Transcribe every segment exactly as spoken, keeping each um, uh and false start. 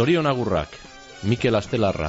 Zorion agurrak, Mikel Astelarra.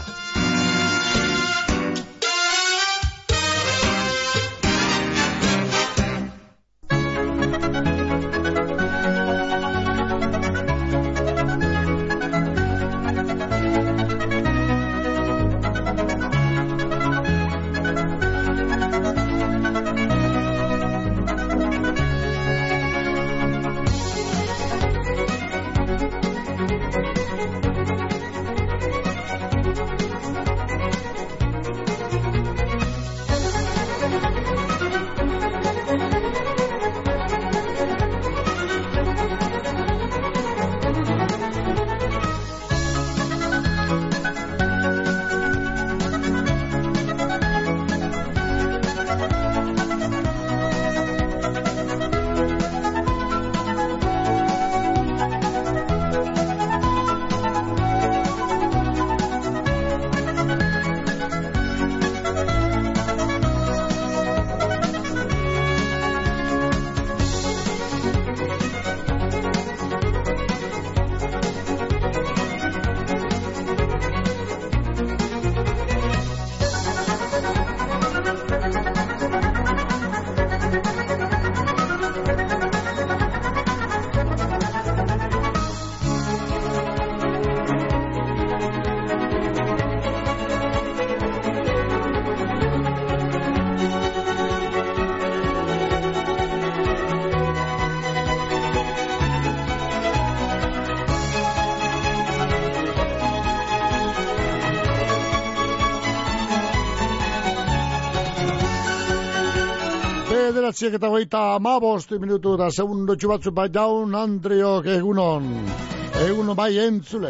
Bederatziak eta hogeita hamabost minutu da segundotxu batzu bai jaun Andreok egunon. Egunon bai entzule.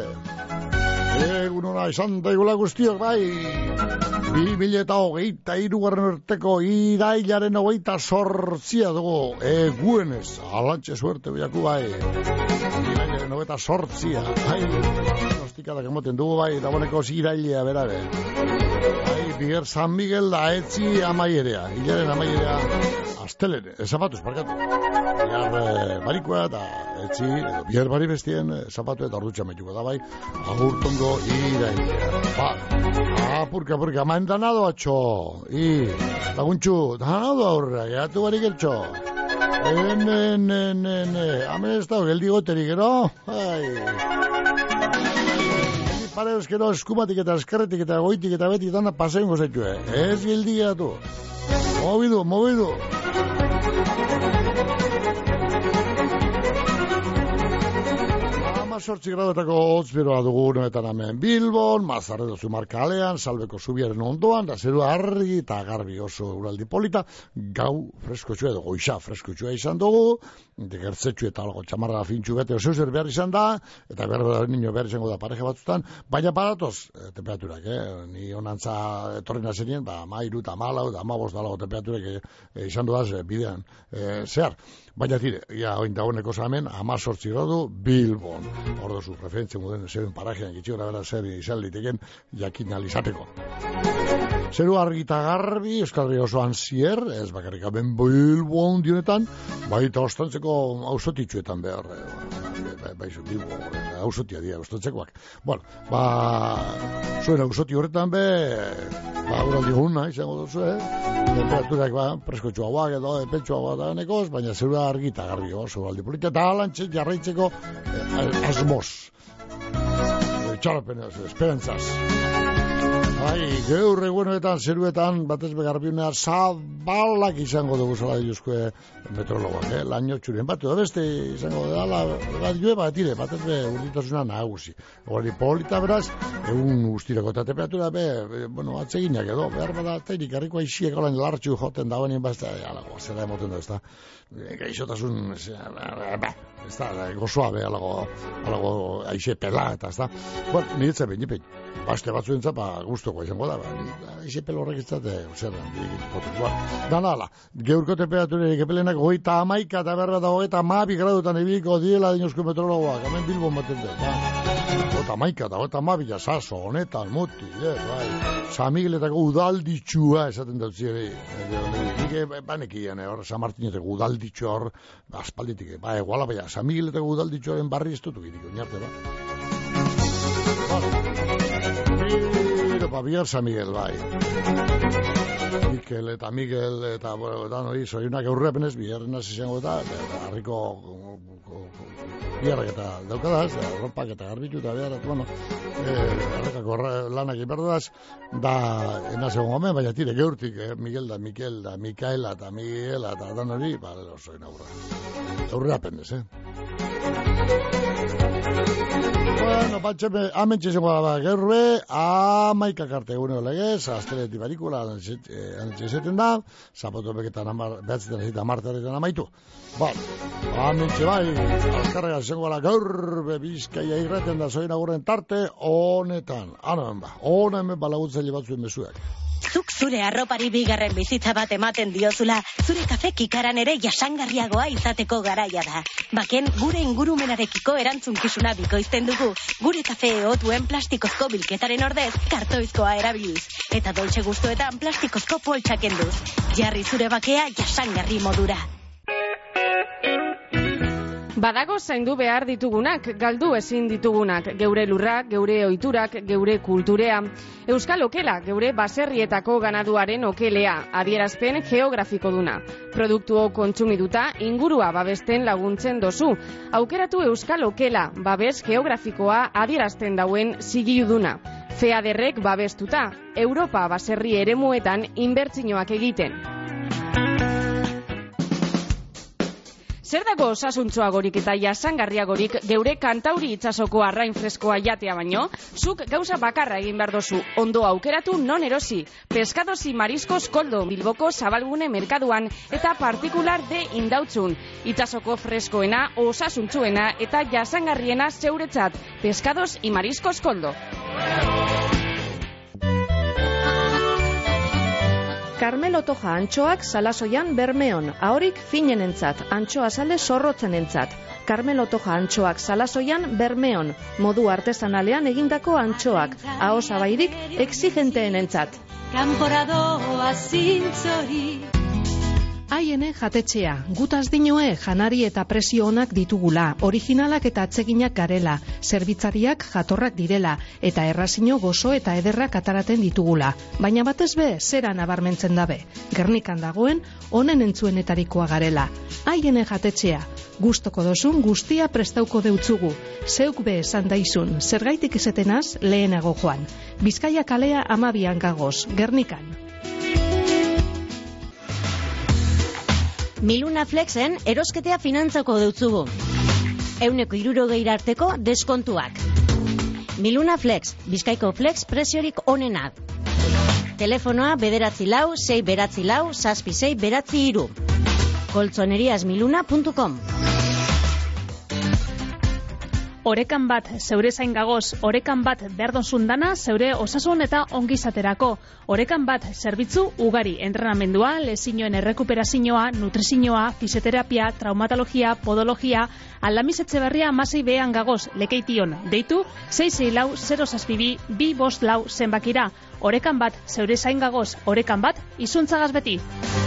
Egunona izan daigula guztiok bai. Bi mila eta hogeita hirugarren urteko irailaren hogeita sortzia dugu. Eguenez, alantxe suerte biaku bai. Irailaren hogeita sortzia. Bai, ostikadak emoten dugu bai, dagoeneko irailea berare. Bai, Biger San Miguel da etzi amaierea. Hilaren amaierea astelere, zapatuz, parkatu. Bigar eh, barikoa eta etzi, edo bigar bari bestien eh, zapatu eta ordutxa metuko da bai, agurtongo irailea. Ba, apurka, apurka, maen danado atxo. I, laguntxu, danado aurra, gehatu barik etxo. Ene, ene, ene, hamen ez da, geldi goteri gero, ai. Pare euskero eskumatik eta eskerretik eta goitik eta beti dana pasein gozetxue. Ez gildi gatu. Mobidu, mobidu. Sortzi graduetako hotz beroa dugu honetan hemen Bilbon, Mazarredo Zumarkalean, Salbeko Zubiaren ondoan, da zeru argi eta garbi oso uraldi polita, gau freskotxua edo goixa freskotxua izan dugu, gertzetxu eta algo txamarra fintxu bete oso zer behar izan da, eta behar niño behar izango da pareja batzutan, baina badatoz eh, temperaturak, eh? Ni honantza etorrena zenien, ba, mairu eta malau, eta amabos dalago temperaturak eh, eh, izan duaz eh, bidean eh, zehar. Baina tire, ja, oin dagoeneko zamen, amazortzi gradu Bilbon. Ordo zu referentzia muden zeren parajean gitxigora bera zer izan liteken jakin alizateko. Zeru argita garbi, Euskal Herria osoan zier, ez bakarrik aben Bilbon dionetan, baita ostantzeko ausotitxuetan behar, baizu, Bilbo, ausotia dira ostantzekoak. Bueno, ba, zuen ausoti horretan be, ba, uraldi guna izango duzu, eh? Temperaturak, ba, preskotxua guak edo, pentsuak guak da nekoz, baina zeru argita garbi oso uraldi polita, eta alantxe jarraitzeko eh, asmoz. Txarapen, esperantzaz. Bai, gaur egunetan, zeruetan, batez begarbiunea zabalak izango dugu zala diuzkoe meteorologoak, eh? Laino txurien batu da beste izango dela, bat joe bat dire, batez be urditasuna nagusi. Hori polita beraz, egun guztirako eta temperatura be, be, bueno, atseginak edo, behar bada, tainik harriko aixiek alain lartxu joten dagoenien bazta, alago, zera emoten da, ez da, gaixotasun, ez da, gozoa be, alago, alago aixe pela, eta ez da, bueno, niretzen behin, nipen, baste batzuen zapa guztoko izango da, aixe pelo horrek ez da, zerran, dana ala, geurko temperaturerik epelenak hogeita amaika eta berra da hogeita amabi gradutan ibiliko diela dinozko meteorologoak, hemen Bilbon baten dut, hogeita amaika eta hogeita amabi jasaso, honetan, muti, bai, San Migueletako udalditxua esaten dut zire, nik banekian, hor, San Martinetako udalditxua hor, aspalditik, ba, eguala baina, San Migueletako udalditxuaren barri ez dutu giriko, niarte, ba. ba, Bigar San Miguel, bai. Mikel eta Miguel eta, bueno, eta hori, zoiunak aurrepenez, bigarren hasi izango eta, harriko biharrak eta daukadaz, ropak eta garbitu eta behar, eta, bueno, harrekako lanak inberdaz, da, enaz egon gomen, baina tire, geurtik, eh, Miguel da, Mikel da, Mikaela eta Miguela eta dan hori, ba, zoin aurra. Aurrepenez, eh. Bueno, batxeme, hamen txizango da gerrue, amaikak arte eguneo legez, asteleti barikula, anetxezeten da, zapotu beketan behatzetan ezita martaretan amaitu. Ba, hamen bai, alkarrega izango da gaur, Bizkaia irraten da zoin agurren tarte, honetan, anoen ba, honen balagutzaile batzuen mesuak. Zuk zure arropari bigarren bizitza bat ematen diozula, zure kafe kikaran ere jasangarriagoa izateko garaia da. Baken, gure ingurumenarekiko erantzunkizuna bikoizten dugu, gure kafe eotuen plastikozko bilketaren ordez, kartoizkoa erabiliz. Eta doltxe gustuetan plastikozko poltsak enduz. Jarri zure bakea jasangarri modura. Badago zaindu behar ditugunak, galdu ezin ditugunak, geure lurrak, geure ohiturak, geure kulturea. Euskal okela, geure baserrietako ganaduaren okelea, adierazpen geografiko duna. Produktuo kontsumiduta, ingurua babesten laguntzen dozu. Aukeratu Euskal okela, babes geografikoa adierazten dauen zigiluduna. Feaderrek babestuta, Europa baserri eremuetan inbertsioak egiten. Zer dago osasuntsuagorik eta jasangarriagorik geure kantauri itsasoko arrain freskoa jatea baino? Zuk gauza bakarra egin behar dozu, ondo aukeratu non erosi. Pescados y mariscos Koldo, Bilboko Zabalgune merkaduan eta partikular de Indautzun. Itsasoko freskoena, osasuntsuena eta jasangarriena zeuretzat. Pescados y mariscos Koldo. Carmelo Toja antxoak Salasoian Bermeon, ahorik finenentzat, antxoa sale zorrotzenentzat. Carmelo Toja antxoak Salasoian Bermeon, modu artesanalean egindako antxoak, ahosabairik exigenteenentzat. Kanporadoa zintzori. Haiene jatetxea, gutaz dinoe janari eta presio onak ditugula, originalak eta atseginak garela, zerbitzariak jatorrak direla, eta errazino gozo eta ederrak ataraten ditugula. Baina batez be, zera nabarmentzen dabe. Gernikan dagoen, honen entzuenetarikoa garela. Haiene jatetxea, gustoko dozun guztia prestauko deutzugu. Zeuk be esan daizun, zergaitik esetenaz lehenago joan. Bizkaia kalea amabian gagoz, Gernikan. Miluna Flexen erosketea finantzako deutzugu. Euneko hirurogeira arteko deskontuak. Miluna Flex, Bizkaiko Flex preziorik onena. Telefonoa bederatzi lau, sei beratzi lau, zazpi sei beratzi hiru. koltzoneriasmiluna puntu com. Orekan bat zeure zain gagoz, orekan bat berdonzun dana zeure osasun eta ongizaterako. Orekan bat zerbitzu ugari, entrenamendua, lezinoen errekuperazioa, nutrizioa, fisioterapia, traumatologia, podologia, Aldamiz Etxeberria amasei behan gagoz, lekeition, deitu, sei sei lau, zero zazpibi, bi bost lau zenbakira. Orekan bat zeure zain gagoz, orekan bat izuntzagaz beti.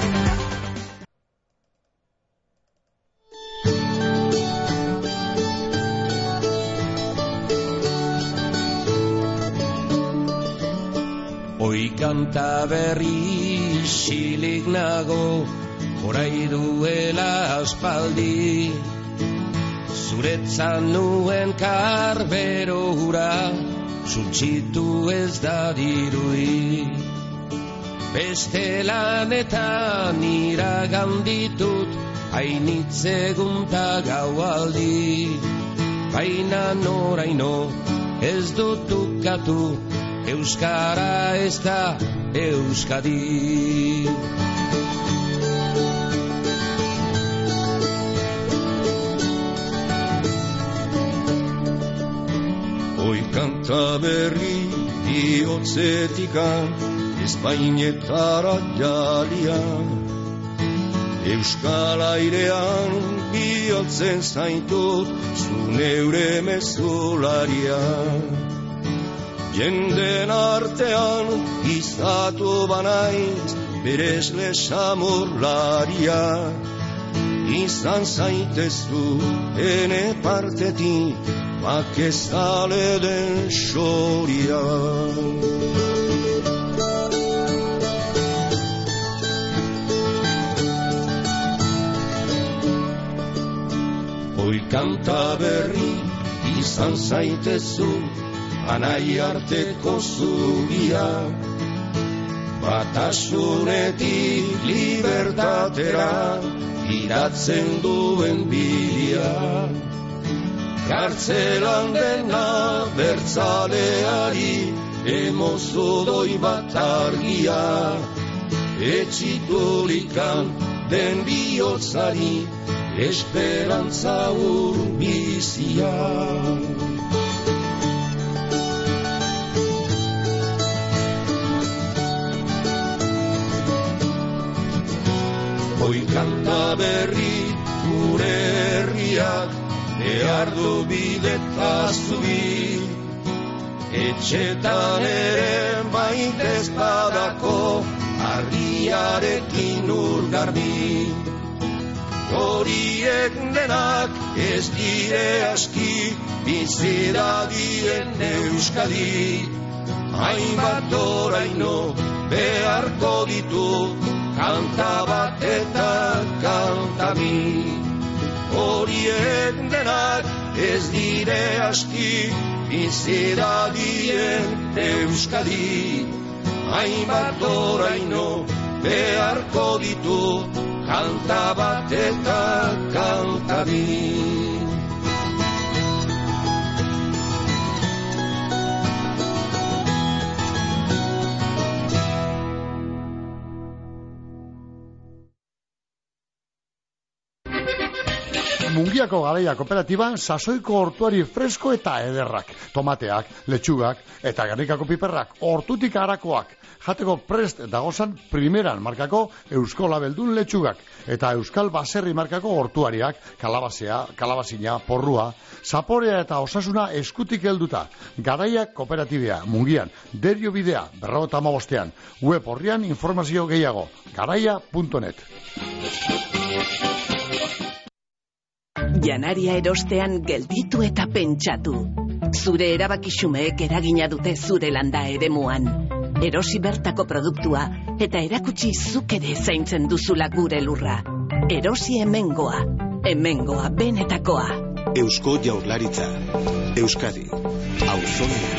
Oi kanta berri xilik nago, orai duela aspaldi. Zuretzan nuen karbero hura, suntxitu ez da dirui. Beste lanetan iragan ditut, hainitzegunta gaualdi. Baina noraino ez dut ukatu, Euskara ez da Euskadi. Oi kanta berri bihotzetikan, Espainetara jalia. Euskal airean bihotzen zaitut, zu neure mezularia. Jenden artean izatu banaiz, beresle samurlaria. Izan zaitezu ene partetik, bakezale den xoria. kanta berri izan zaitezu, anai arteko zubia, batasunetik libertatera, iratzen duen bidea. Kartzelan dena bertzaleari, emozo doi bat argia, etxiturikan den bihotzari, esperantza urbizia. Hoi kanta berri gure herriak, behar du bideta zubi, etxetan ere baitez badako, argiarekin urgarbi. Horiek denak ez dire aski, bizidadien Euskadi. Hainbat oraino beharko ditu, kanta bat eta kanta bi. Horiek denak ez dire aski, bizidadien Euskadi. Hainbat oraino beharko ditu, kanta bat eta kanta bi. Mungiako Garaia kooperatiban sasoiko hortuari fresko eta ederrak, tomateak, letxugak eta Gernikako piperrak, hortutik harakoak, jateko prest dagozan primeran markako Eusko Labeldun letxugak eta Euskal Baserri markako hortuariak, kalabazea, kalabazina, porrua, zaporea eta osasuna eskutik helduta. Garaia kooperatibea, Mungian, Derio bidea, berrogeta hamabostean, web horrian informazio gehiago, garaia puntu net. Janaria erostean gelditu eta pentsatu. Zure erabakixumeek eragina dute zure landa eremuan. Erosi bertako produktua eta erakutsi zuk ere zaintzen duzula gure lurra. Erosi hemengoa, hemengoa benetakoa. Eusko Jaurlaritza, Euskadi, auzonia.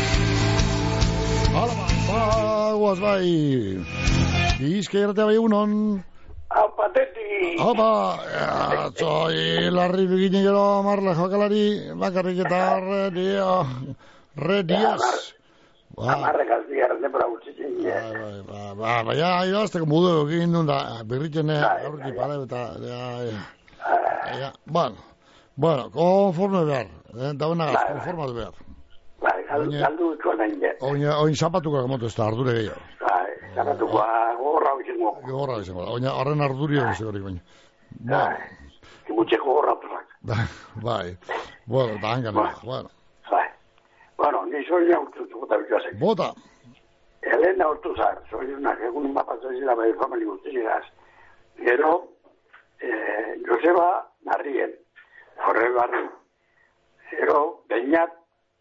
Hala, bagoaz bai. Izke erratea bai unon. Apa, teti! Opa, atzoi, larri begine gero marle jokalari, bakarrik eta redia, rediaz. Amarrek azbiar, nebra utzitzen, ja. Baina, idazteko mudu egin duen da, berritene, aurki pare, eta, ja, bueno, bueno, konforme behar, da una gaz, konformatu behar. Bai, galdu itxuan nahin, ja. Oin zapatuko gamotu ez da, ardure gehiago. Bai, zapatuko gorra bizango. Gorra bizango, oina horren ardurio bizagorik baina. Bai, kimutxeko gorra tuzak. Bai, bueno, da hangan, bueno. Bai, bueno, ni soina urtuzuko eta bituazek. Bota. Elena urtuzar, soinak egun mapazazila bai famili guztizigaz. Gero, Joseba Narrien, horre barri. Gero, Beñat,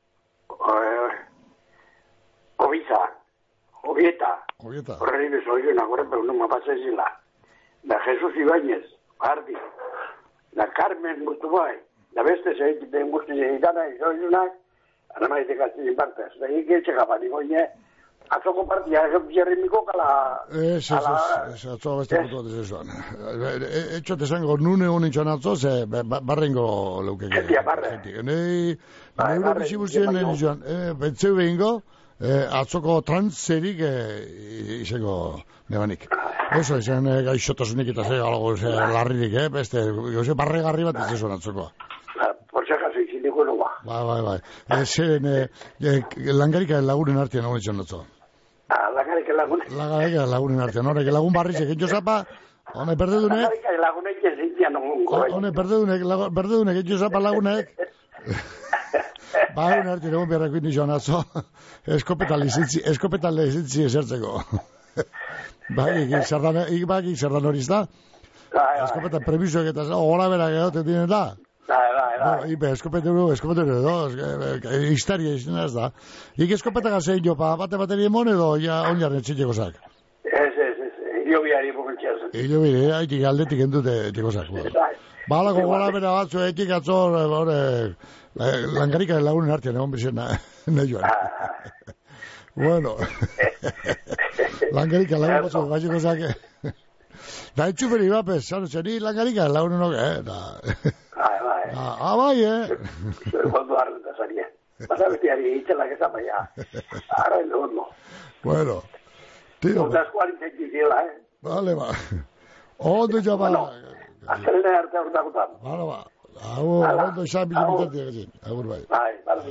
Obiza, Obieta, horre ibe soinak horre pegun mapazazila. Da Jesus Ibáñez, Ardi, da Carmen Mutubai, da beste zeikiten guztizigitana izoizunak, anamaitek azizin partez. Da iketxe kapani goine, atzoko partia, jerrimiko kala... Ez, ez, ez, atzoa beste putu bat ez ezuan. Etxot esango nune honin txan atzo, ze barrengo leukeke. Gentia, barre. Nei, neuro bizibuzien nien joan, bentzeu behingo, atzoko trantzerik izango nebanik. Oso, izan gaixotasunik eta ze galago larririk, beste, gauze barregarri bat ez ezuan atzokoa. Portxakazu izindiko noa. Bai, bai, bai. Zeren, langarika lagunen artean hori txan dutzo. Ah, langarika lagunen? Langarika lagunen artean, horrek lagun barrizek, etxo zapa, hone perdedunek... Langarika lagunek jezintian nongo. Hone perdedunek, perdedunek, etxo zapa lagunek... Ba, hone artean egon beharrako indi joan atzo, eskopetan lehizitzi esertzeko. Bai, ikbak ikzerdan hori izta. Eskopetan premisoek eta gora berak egoten dinen da. Bai, bai, bai. Ibe, eskopetero, eskopetero edo, histeria izan ez da. Ik eskopeta gazein jopa, bate bateri emon edo, ja, onjarren txiteko zak. Ez, ez, ez, hilo biari bukeltxea zen. Hilo biari, haitik aldetik endute txeko zak. Balako gola bera batzu etik atzor, hore, langarika lagunen artean egon bizen nahi joan. Bueno, langarika lagun batzu, gaitxiko zake. Da etxuperi bapes, sanotzen, ni langarika lagunen oke, eh? Bai, bai. Ah, bai, eh? Zure kondo harreta zaria. Bata betiari itxelak ezan baina. Ara el hondo. Bueno, tío. Otras cuarenta ziela, eh? Vale, ba. Ondo ja ba. Aztelene arte urtakutan. Vale, ba. Agur, ondo izan bilimitatik egin. Agur, bai. Bai, bai.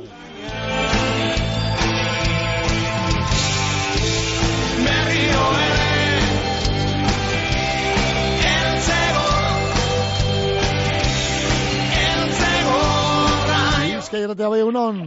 Berrio ere Eltzego Eltzego Bizkai eratea bai egunon.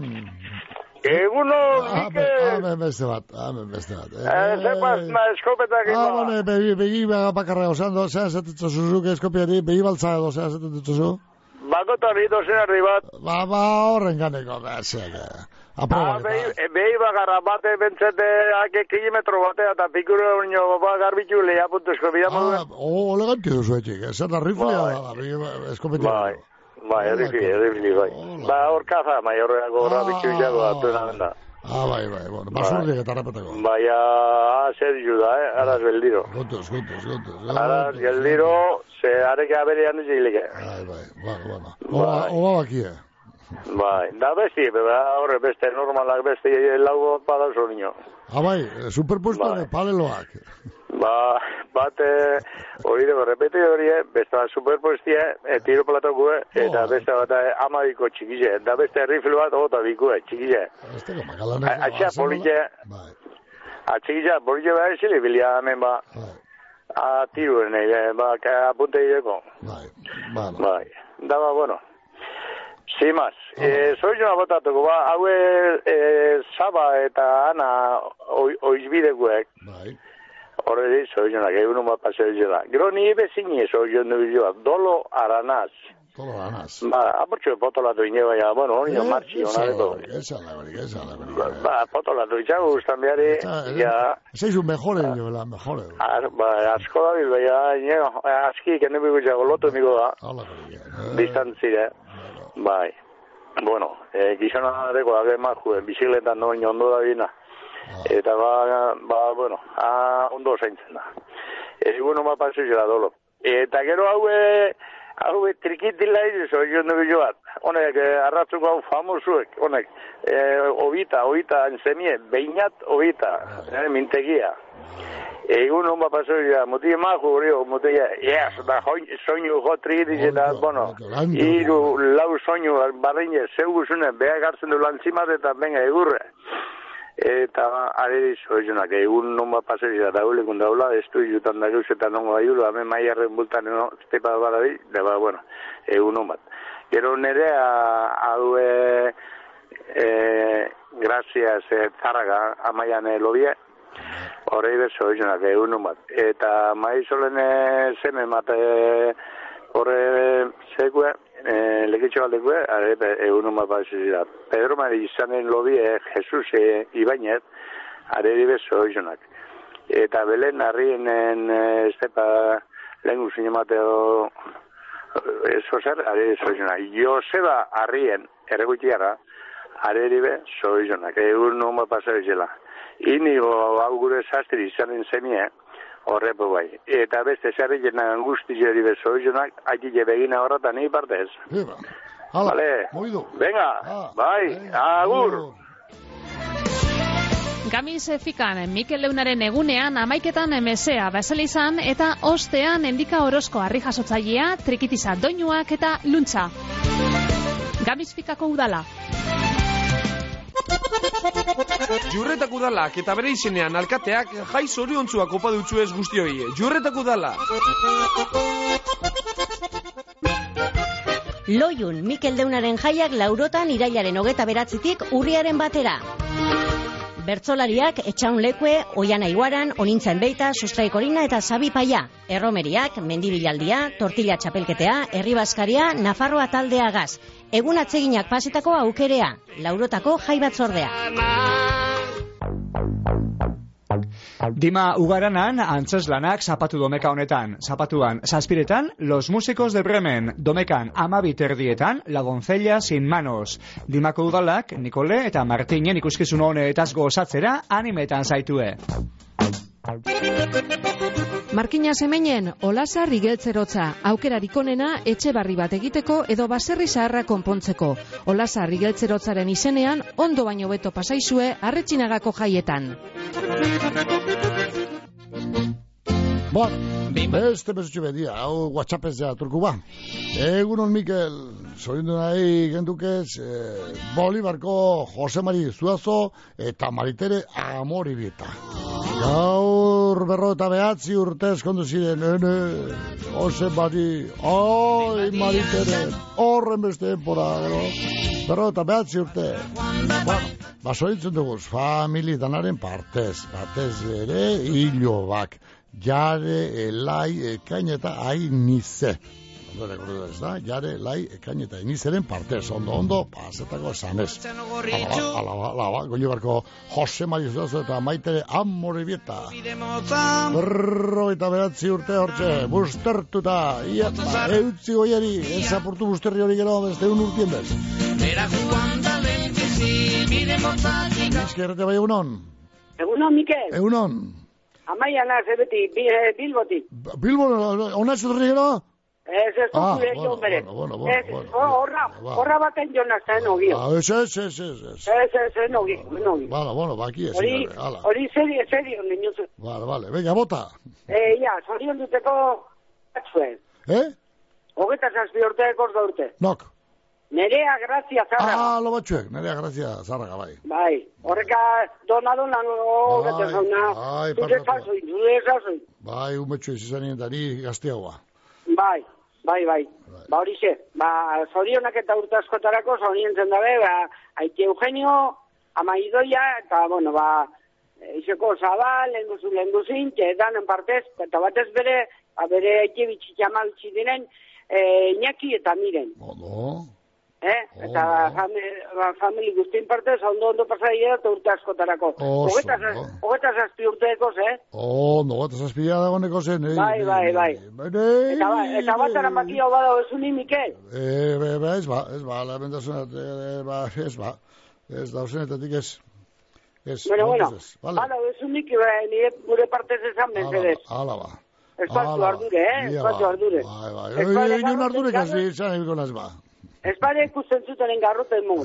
Egunon, Mikel. Amen beste bat, amen beste bat. Zepaz, na eskopetak ima. Ah, bone, begi, begi bakarra osando, zean zetetzo zuzuk eskopiari, begi baltza edo, zean zetetzo zu? Bakotan hito zen herri bat. Ba, ba, horren ganeko, ba, zeak. Ah, behi bakarra bate bentzete ake kilometro batea eta pikuro unio ba garbitu lehia puntu eskopia modu. Ah, o, eleganti duzu etxik, zer da riflia da, begi eskopiari. Bai. Bai, errifili, errifili, bai. Ba, hor kaza, mai horreako garbitu jago atuena benda. Ah, bai, bai, bueno, basurriak eta rapetako. Bai, ah, zer juda, eh, araz beldiro. Gontuz, gontuz, gontuz. Araz beldiro, ze areke aberean dizileke. Bai, bai, bueno, bueno. Oba bakie. Bai, da besti, horre beste normalak beste lau padazo niño. Ah, bai, superpuesto de padeloak. Ba, bate, hori dugu, repete hori, beste bat superpuestia, tiro platokue, eta beste bat amadiko txikize, da beste rifle bat ota bikue, txikize. Atxea politxe, atxikize, politxe behar zili, bilia hemen ba, a tiruen, ba, apunte ideko. Bai, bai. Bai, da ba, bueno. Sin más, eh, soy una botatuko, ba, haue eh, Saba eta Ana oizbidekuek. Bai. Horre, soy una que uno más paseo lleva. Gero ni bezini soy yo no yo, dolo aranaz. Dolo aranaz. Ba, apurtxo potolatu ineba ya, bueno, hori no marchi, ona de todo. Esa la verdad, esa la verdad. Ba, potolatu itxago gustan behari, ya... Ese es un mejor, la mejor. Ba, asko da bil, ya, aski, que no me gusta loto, amigo da. Hola, distantzire. Bai. Bueno, eh, gizona deko, age marjuen, bizikletan no ondo da bina. Eta ba, ba, bueno, a, ondo zaintzen da. Egun oma pasu zela dolo. Eta gero haue, haue trikitila izo, jo nubi joat. Honek, arratzuko hau famosuek, honek, eh, obita, obita, enzemie, beinat obita, eh, mintegia. Egun oma pasu zela, muti mahu hori, muti, yes, da soinu jotri dizetan, bueno, iru, lau soinu, barriñe, zeugu zune, behar gartzen du lantzimat eta venga, egurre. Eta areri zoizunak, egun non bat paseri da daulekun daula, estu jutan da geuzetan nongo da julu, hamen maiarren bultan no, estepa bada di, da ba, bueno, egun non bat. Gero nere, hau, e, e, gracias, e, zarraga, amaian lobie, horrei bezo zoizunak, egun non bat. Eta maizolen zeme mate, horre zekue, Eh, lekitxo aldekue, egun hon bat pasezi da. Pedro Mari izanen lobie, Jesus e, Ibañez, areri bezo izonak. Eta Belen harrienen estepa lehen guzin emateo eso zer, areri bezo izonak. Joseba harrien, erregutiara, areri bezo izonak. Egun hon bat pasezi da. Inigo hau gure sastri izanen zemie, horrepo bai. Eta beste zerriken angusti jeri bezo izonak, haitile begina horretan ni partez. Eba. Hala, vale. Moidu. Venga, ah, bai, agur. Gamiz fikan, Mikel Leunaren egunean amaiketan emesea bezala izan eta ostean endika orozko harri jasotzailea, trikitiza doinuak eta luntza. Gamiz fikako udala. Jurretak udalak eta bere izenean alkateak jai zoriontzuak opa dutzu ez guztioi. Jurretak udala. Loiun, Mikel Leunaren jaiak laurotan irailaren hogeta beratzitik urriaren batera. Bertzolariak Etxaun Lekue, Oiana Iguaran, Onintzen Beita, Sustraik Orina eta Sabi Paia. Erromeriak, Mendibilaldia, Tortilla Txapelketea, Herri Baskaria, Nafarroa taldea gaz. Egun atseginak pasetako aukerea, laurotako jai batzordea. Dima Ugaranan antzeslanak zapatu domeka honetan. Zapatuan zazpiretan, Los Músicos de Bremen. Domekan amabi terdietan, La Doncella sin manos. Dimako udalak, Nikole eta Martinen ikuskizun honetaz gozatzera animetan zaitue. Markina Semenen, Olasar igeltzerotza, aukerarik onena etxe barri bat egiteko edo baserri zaharra konpontzeko. Olasar igeltzerotzaren izenean, ondo baino beto pasaizue Arretxinagako jaietan. Bon, beste bezutxu bedia, hau WhatsAppez ja turku ba. Egunon Mikel, zorindu nahi gendukez, eh, Bolibarko Jose Mari Zuazo eta Maritere Amoribita. Gaur berro eta behatzi urtez kondu ziren, ene, Jose Mari, oi Maritere, horren beste empora, gero, berro eta behatzi urte. Bueno, basoitzen duguz, famili danaren partez, batez ere hilo bak. Jare, elai, ekain eta ainize. Ondo rekordu ez da, jare, elai, ekain eta ainizeren partez. Ondo, ondo, pasetako zanez. Alaba, alaba, alaba, Golibarko Jose Mari Zuazo eta Maitere Amorribieta. Berro eta beratzi urte hortxe, bustertuta, ia, eutzi goiari, ezapurtu busterri hori gero, beste un urtien bez. Ezkerrete bai egunon? Egunon, Mikel. Egunon. Amaia naz, ebeti, Bilbotik. Bilbo, hona zurri gero? Ez, ez, Ah, ez, bueno, bueno, bueno, bueno, bueno. horra, horra baten jona zen ogio. Ah, ez, ez, ez, ez, ez. Ez, ez, ez, ogio, ogio. Bala, bueno, baki ez. Hori, hori serio, serio, niñozu. Vale, vale, venga, bota. Eh, ia, zorion duteko batzuen. Eh? Hogeta zazpi urte, korda urte. Nok. Nerea Grazia Zarraga. Ah, lo batxuek, Nerea Grazia Zarraga, bai. Bai, horreka dona dona, hogeta zauna. Ai, Zure zazoi, zure zazoi. Bai, umetxu ez izan nien da, ni gazteagoa. Bai, bai, bai. Ba hori ze, ba, zorionak eta urte askotarako, zorientzen dabe, ba, Aite Eugenio, Ama Idoia, eta, bueno, ba, izeko Zabal, lenguzu, lenguzin, txedanen partez, eta batez bere, ba, bere Aite bitxitxa maltsi diren, eh, Iñaki eta Miren. Ondo. Eh? Oh, eta no. Famili guztien partez, ondo ondo pasaia eta urte askotarako. Hogeta zazpi urteekoz, eh? Oh, no, eta zazpila dagoeneko zen, eh? Bai, bai, bai. Eta, eta bat aramakio bada ezuni, Mikel? Eh, be, be, ez ba, ez ba, la bendazunat, eh, ba, ez ba. Ez dausenetatik ez. Ez, bueno, bueno, vale. Bada ezunik, nire gure partez esan bezedez. Hala ba. Espatu ardure, eh? Espatu ardure. Bai, bai. Egin ardure kasi izan egin ez ba. Ez pare ikusten zuten garroten mu.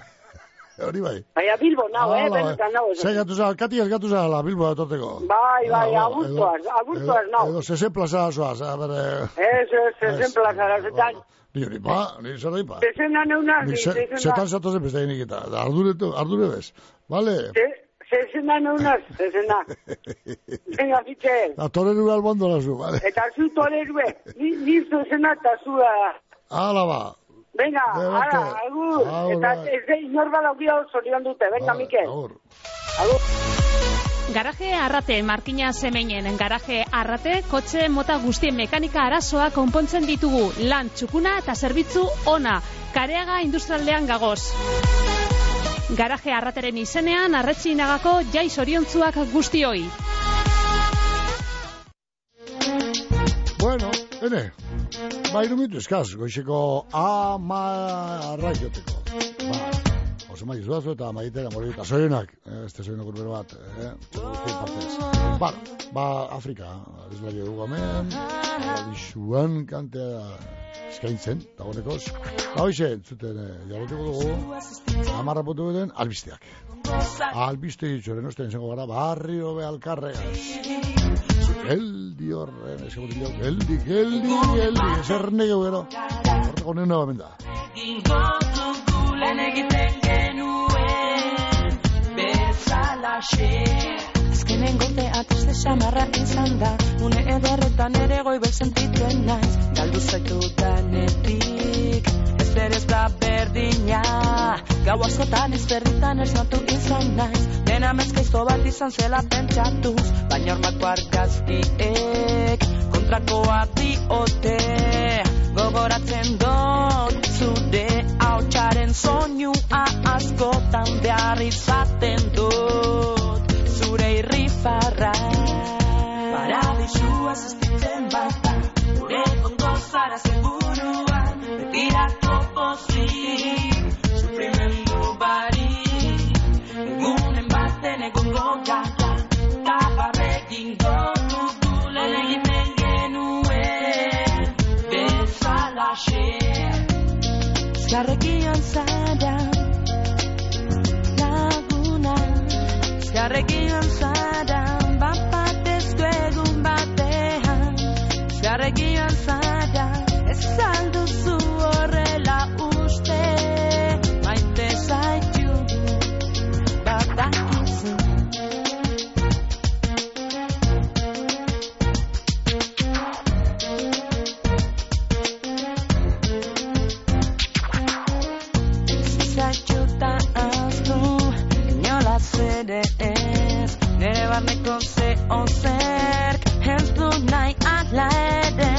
Hori bai. Baina Bilbo nau, eh? Benetan nau. Zer gatu za, kati ez gatu za la Bilbo atoteko. Bai, bai, agurtuaz, agurtuaz nau. Edo zezen plaza zoaz, a bere... Ez, ez, zezen plaza, zetan. Ni hori pa, ni zer hori pa. Zezen naneuna, zezen na. Zetan zatozen beste egin ikita, ardure, ardure bez. Vale? Zezen naneuna, zezen na. Venga, fitxe. La toreru albondo la zu, vale? Eta zu toreru, ni zuzena eta zu... Hala ba. Venga, ara, agur. Eta ez de inorba laukia zorion dute. Venga, Mikel. Agur. Agur. Garaje Arrate, Markina Semenen garaje Arrate, kotxe mota guztien mekanika arazoa konpontzen ditugu. Lan txukuna eta zerbitzu ona. Kareaga industrialdean gagoz. Garaje Arrateren izenean, Arretxinagako jai zoriontzuak guztioi. Bueno, ene. Ba, irumitu eskaz, goizeko amarra joteko. Ba, Jose Mari Zuazo eta Maitera Morita. Zorionak, eh, este zorionak urbero bat, eh, txoguztien partez. Ba, ba, Afrika, arizlari dugu amen, bisuan kantea eskaintzen, dagoenekoz. Ba, hoxe, zuten, eh, jarroteko dugu, amarra potu beden, albisteak. Albiste ditxoren, osten izango gara, barrio be alkarregaz. Geldi horren, eskabotik jau, geldi, geldi, geldi, eser negeu gero. Horteko nena bamen da. Gulen egiten genuen bezalaxe. Azkenen gote ateste xamarra izan da, une ederretan ere goibel sentituen naiz. Galdu zaitu danetik, ez berez da berdina. Gau askotan ezberritan esnatu izan naiz. Dena mezkaizto bat izan zela pentsatuz, baina hormako argazkiek kontrakoa diote. Gogoratzen dut zure hautsaren soinua askotan behar izaten dut. Zure irri farra. Paradisua zazpitzen bata, gure ondo zara seguruan, betirako pozik, sufrimendu barik, egunen baten egongo gara, tabarregingo dugu lehen egiten genuen, bezalaxe. Zgarregion zara, laguna, zgarregion zara, bapatezko egun batean, zgarregion zara, ez alduzu horrela uste, maite zaitu, badakizu. Zaitu ahaztu, inola zere ez, nere barneko zeo zerk, ez du nahi atla ere,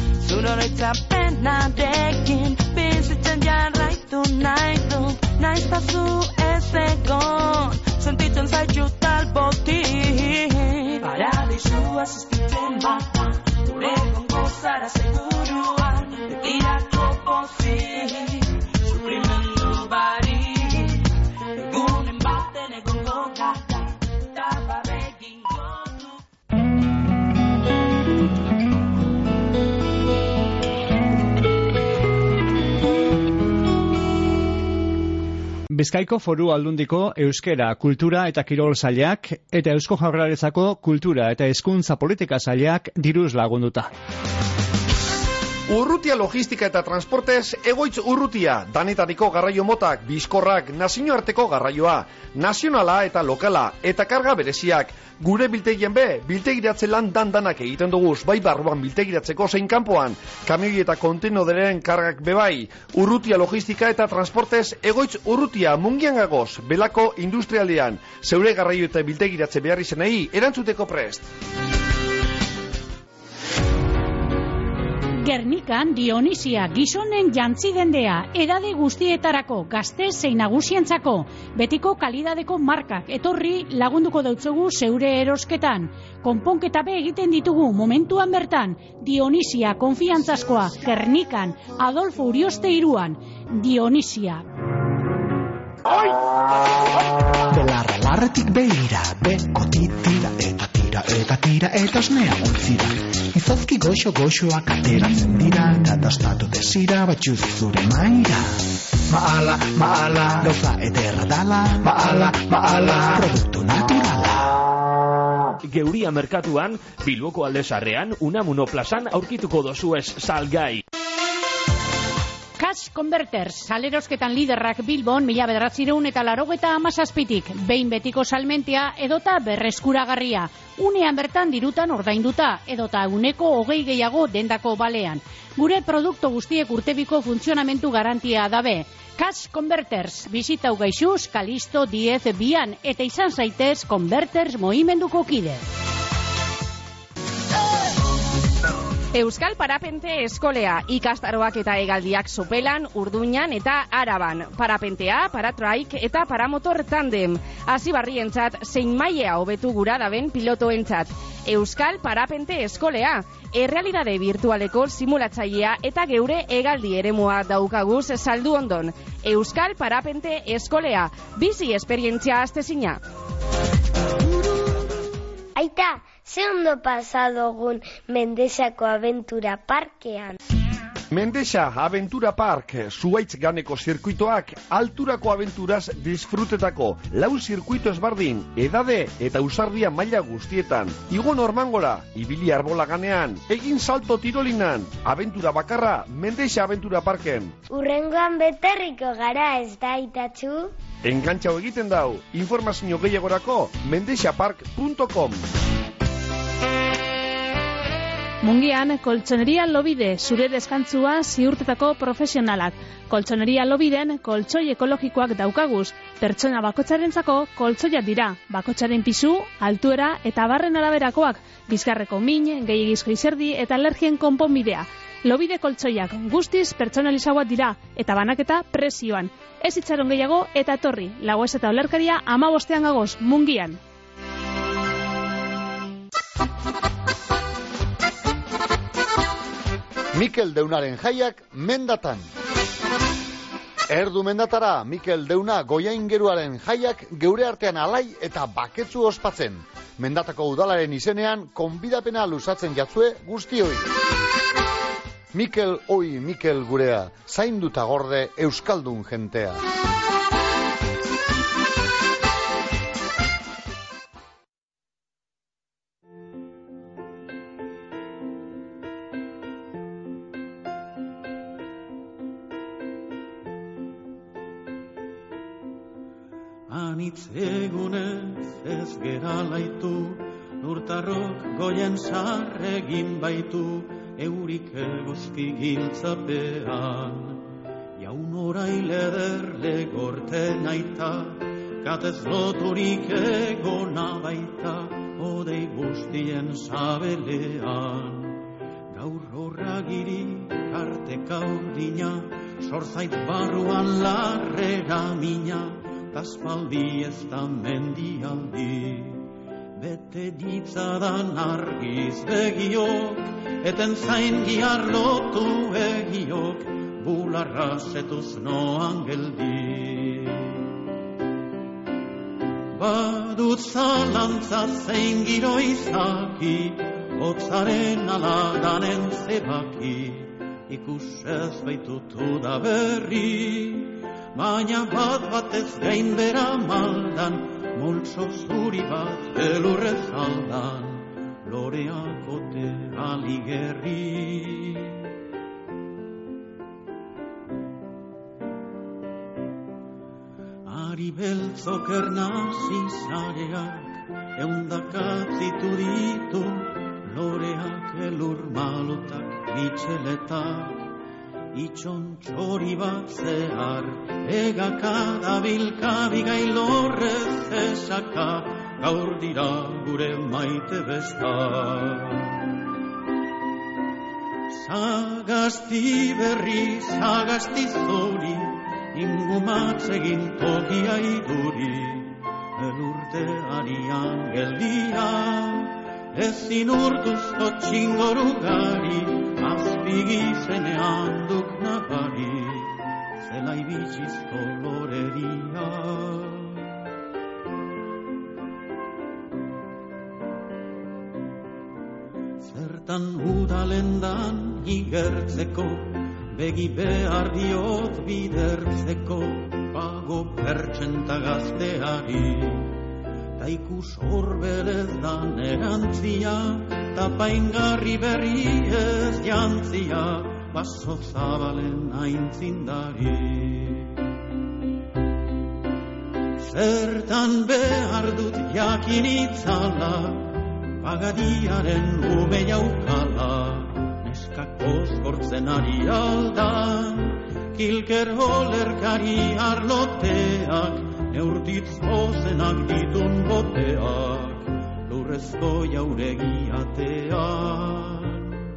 zuroretzapenarekin, bizitzen jarraitu nahi du, naiz pazu ez egon, sentitzen zaitu talbotik. Paradisua zazpitzen bata, gure gongo zara seguruan, betirako pozik, sufrimendu barik, egunen baten egongo gara, tabarregingo du. Bizkaiko Foru Aldundiko Euskera, Kultura eta Kirol Sailak eta Eusko Jaurlaritzako Kultura eta Hezkuntza Politika Sailak diruz lagunduta. Urrutia logistika eta transportez egoitz urrutia, danetariko garraio motak, bizkorrak, nazioarteko garraioa, nazionala eta lokala, eta karga bereziak. Gure biltegien be, biltegiratze lan dan-danak egiten duguz, bai barruan biltegiratzeko zein kanpoan, kamioi eta kontenoderen kargak bebai. Urrutia logistika eta transportez egoitz urrutia, mungian gagoz, belako industrialdean, zeure garraio eta biltegiratze behar izenei, erantzuteko prest. Gernikan Dionisia gizonen jantzidendea, edade guztietarako, gazte zein nagusientzako, betiko kalidadeko markak etorri lagunduko dautzugu zeure erosketan. Konponketa be egiten ditugu momentuan bertan, Dionisia konfiantzazkoa, Gernikan, Adolfo Urioste iruan, Dionisia. Belarra larretik behira, bekoti tira eta tira eta tira eta osnea ontzira. Izozki goxo goxoak ateratzen dira, eta dastatu desira batxuz zure maira. Maala, maala, gauza ederra dala, maala, maala, produktu naturala. Geuria merkatuan, Bilboko Aldezarrean, Unamuno plazan aurkituko dozuez salgai. Cash Converters, salerosketan liderrak Bilbon mila bederatzireun eta larogeta amazazpitik, behin betiko salmentia edota berreskuragarria, unean bertan dirutan ordainduta, edota uneko hogei gehiago dendako balean. Gure produktu guztiek urtebiko funtzionamentu garantia dabe. Cash Converters, bizitau gaixuz, Kalisto diez bian, eta izan zaitez Converters mohimenduko kide. Euskal Parapente Eskolea, ikastaroak eta hegaldiak Sopelan, Urduñan eta Araban. Parapentea, paratraik eta paramotor tandem. Hasibarrientzat zein mailea hobetu gura daben pilotoentzat. Euskal Parapente Eskolea, errealidade virtualeko simulatzailea eta geure hegaldi eremua daukaguz saldu ondon. Euskal Parapente Eskolea, bizi esperientzia astezina. Aita, ze ondo pasadogun Mendexako Aventura Parkean. Mendexa Aventura Park, zuaitz ganeko zirkuitoak, alturako aventuraz disfrutetako, lau zirkuito ezbardin, edade eta usardia maila guztietan. Igo normangora, ibili arbola ganean, egin salto tirolinan, aventura bakarra, Mendexa Aventura Parken. Urrengoan beterriko gara ez da, Itatxu? Engantxau egiten dau, informazio gehiagorako, mendexapark punto com. Mungian, Koltsoneria Lobide, zure deskantzua ziurtetako profesionalak. Koltsoneria Lobiden, koltsoi ekologikoak daukaguz. Pertsona bakotxarentzako koltsoiak dira. Bakotxaren pisu, altuera eta barren araberakoak. Bizkarreko min, gehiagizko izerdi eta alergien konponbidea. Lobide koltsoiak guztiz pertsonalizagoak dira eta banaketa prezioan. Ez itxaron gehiago eta etorri. Lagoez eta olerkaria ama bostean gagoz, Mungian. Mikel Deunaren jaiak mendatan. Erdu mendatara, Mikel Deuna Goiaingeruaren jaiak geure artean alai eta baketsu ospatzen. Mendatako udalaren izenean, konbidapena luzatzen jatzue guztioi. Mikel, oi Mikel gurea, zainduta gorde euskaldun jentea. Anitz egunez ez gera laitu, lurtarrok goien sarregin baitu, eurik egozki giltzapean. Jaun orail ederle gorte naita, katez loturik egona baita, odei guztien sabelean. Gaur horragiri karteka urdina, sorzait barruan larrera mina, aspaldi ez da mendialdi. Bete ditzadan argiz begiok, eten zain giarlotu egiok, bularra setuz noan geldi. Badut zalantza zein giro izaki, hotzaren aladanen zebaki, ikusez baitutu da berri, baina bat batez gain bera maldan, multzo zuri bat elurrez aldan, loreakote aligerri. Ari beltzok ernazi zareak, eundakatzitu ditu, loreak elur malutak mitxeletak, itxon txori bat zehar, egaka dabilka bigailorrez esaka, gaur dira gure maite bestak. Sagasti berri, sagasti zori, ingumatzegin tokia iduri, elurte arian geldia, ezin urtuzko txingorugari, azpigi zenean duk nabari, zela ibitsiz koloreria. Zertan udalendan igertzeko, begi behar diot bidertzeko, pago pertsenta gazteari. Ta ikus horbelez dan erantzia, ta paingarri berri ez jantzia, baso zabalen aintzindari. Zertan behar dut jakin itzala, pagadiaren ume jaukala, neskak bozkortzen ari aldan, kilker olerkari arloteak, neurtitz ozenak ditun boteak, lurrezko jauregi ateak.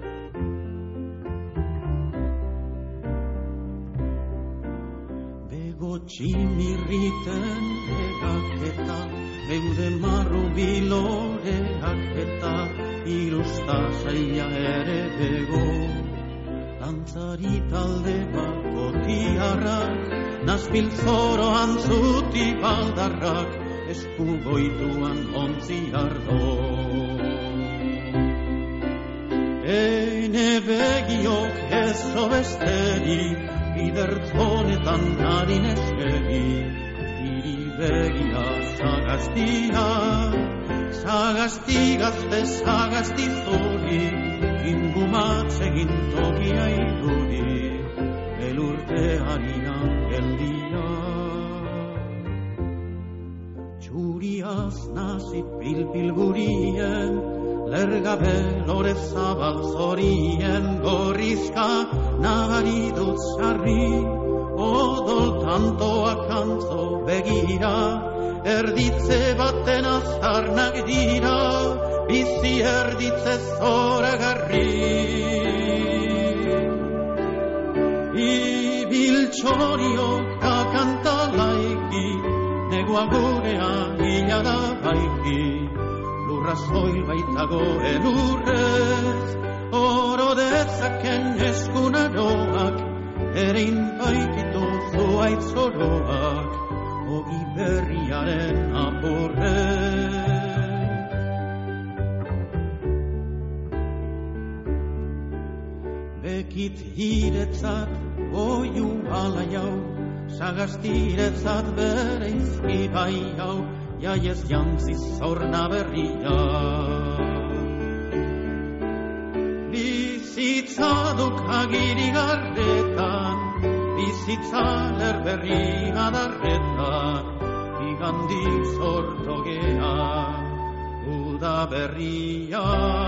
Bego tximirriten egaketa, eude marru biloreak eta irusta zaila ere bego. Dantzari talde bako tiarrak, nazpil zoro antzuti baldarrak, eskugoituan ontzi ardo. Eine begiok ez obesterik, bidertzonetan narin eskeri, iri begia zagaztia, zagazti gazte zagazti zori, ingumatzegin tokia iduri, elurte harian geldia. Txuriaz nazi pilpil gurien, lergabe lore zabal zorien, gorrizka nabari dut sarri, odol tantoak antzo begira, erditze baten azarnak dira, bizi erditze zoragarri. Ibil txoriok akantalaiki, negua gurea hilada baiki, arrazoi baitago elurrez, oro dezaken eskunaroak, erein baititu zuaitzoroak, ogi berriaren apurrez. Bekit hiretzat oiu ala jau, sagaztiretzat bereizki bai jau, jaiez jantziz zorna berria. Bizitza duk agiri garretan, bizitza lerberri adarretan, igandik zortogea, uda berria.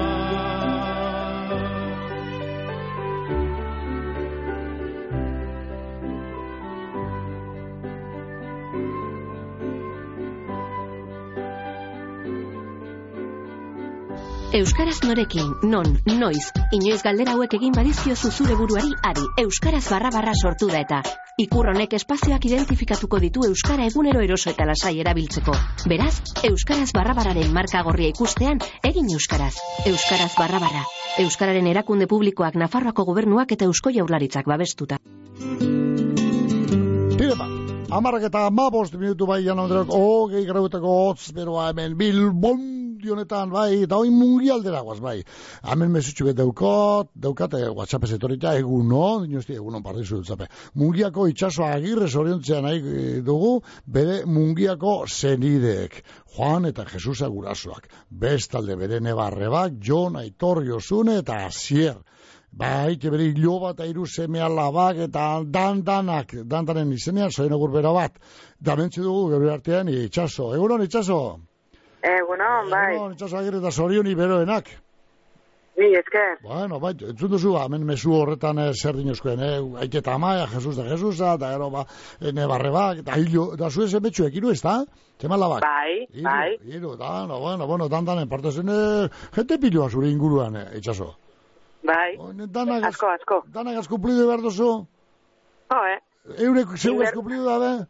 Euskaraz norekin, non, noiz, inoiz galdera hauek egin badizkiozu zure buruari ari, Euskaraz barra barra sortu da eta. Ikur honek espazioak identifikatuko ditu Euskara egunero eroso eta lasai erabiltzeko. Beraz, Euskaraz barra barraren marka gorria ikustean, egin Euskaraz. Euskaraz barra barra. Euskararen erakunde publikoak Nafarroako gobernuak eta Eusko Jaurlaritzak babestuta. Tirepa, amarrak eta amabost minutu bai jan ondreok, hogei grautako hotz beroa hemen Bilbon, honetan, bai, eta hoi mundialdera guaz, bai. Hemen mesutxu bet daukot, daukate WhatsApp-ez etorita, eguno, dinosti, egunon partizu dutzape. Mungiako itxasoa agirre zoriontzea nahi dugu, bere mungiako zenideek. Juan eta Jesusa gurasoak. Bestalde bere nebarrebak, Jon, Aitor, Josune eta Asier. Bai, bere iloba eta iru seme alabak eta dandanak, dandanen izenean, zoen egur bera bat. Da mentzi dugu, gero artean, itxaso. Egunon, itxaso? Egunon, bai. Egunon, itxaso agirre eta zorioni beroenak. Bi, esker. Bueno, bai, entzun duzu, hemen mezu horretan eh, zer dinozkoen, eh? Aiketa amaia, Jesus da Jesusa, eta gero, ba, nebarrebak, eta hilo, da zuen zenbetxuek, iru ez da? Zemalabak? Bai, iru, bai. Iru, da, no, bueno, bueno, dandanen parte zen, eh, jente pilua zure inguruan, eh, itxaso. Bai, danak, asko, asko. Danak azkuplidu behar duzu? Jo, eh? Eurek zeu azkuplidu da, be?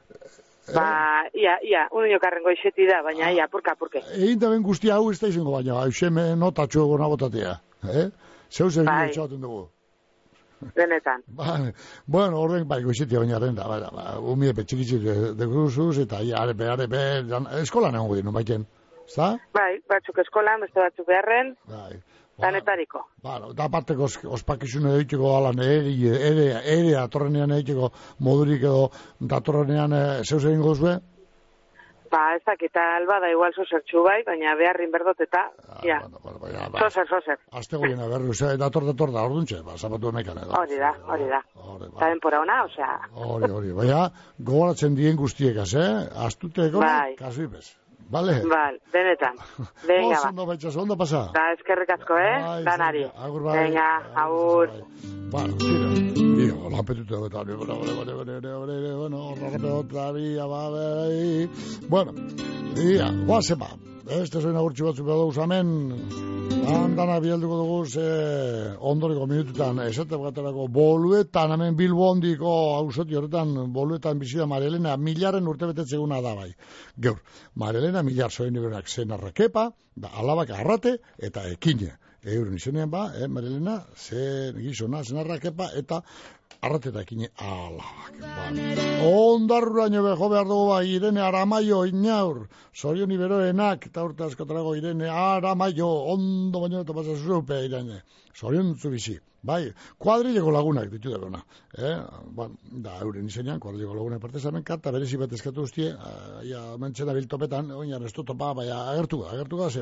Ba, ia, ia, unio karrengo iseti da, baina ia, purka, purke. Egin da ben guztia hau ez da izango baina, hauseme notatxo egona botatea, eh? Zeu zer bai. Txauten dugu. Benetan. Ba, bueno, horren bai goizetia baina renda, ba, ba, umide petxikitzik de gruzuz, eta ia, arepe, arepe, eskolan egon godin, baiten, zta? Bai, batzuk eskolan, beste batzuk beharren. Bai. Danetariko. Bueno, da parteko ospakizune egiteko alan ere, ere, ere atorrenean egiteko modurik edo datorrenean e, zeuz egin gozue? Ba, ez dakita alba da igual zozertxu bai, baina beharrin berdot eta, ah, ja, bueno, bueno, bueno, ba, zozer, zozer. Azte goiena berru, ze, dator, dator da, orduntxe, ba, zapatu honekan edo. Hori da, hori da. Eta denpora ona, osea. Hori, hori, baina, gogoratzen dien guztiekaz, eh? Aztuteko, bai. Kasu ipez. Vale. Val, benetan. Venga, ba. Ondo baitxas, ondo pasa. Da, eskerrik asko, eh? Bai, danari. Agur, bai. Venga, agur. Bueno, tira. Dio, lapetuta betan. Bueno, horrapeotari, ababe. Bueno, ia, guazema. Este soin agurtxu batzu bedauz amen. Andana bialduko dugu ze ondoriko minututan esate bagaterako boluetan, hemen Bilbondiko hausoti horretan boluetan bizida Marielena, milaren urte betetzeguna da bai. Gaur, Marielena milar zoen iberak zen arrakepa, da alabak arrate eta ekine. Euren izenean ba, eh, Marielena, zen gizona, zen arrakepa eta arrateta ekine alabak. Ondarruraino beho behar dugu ba, Irene Aramaio inaur, zorion iberoenak, eta urte askotarago Irene Aramaio, ondo baino eta pasa zupe Irene, zorion zu bizi. Bai, kuadrileko lagunak ditu da gona. Eh? Bueno, da, euren izenean, kuadrileko lagunak parte zamen, karta berezi bat eskatu guztie, ja, mentzena biltopetan, oinan ez topa, bai, agertu ga, agertu ga, ze,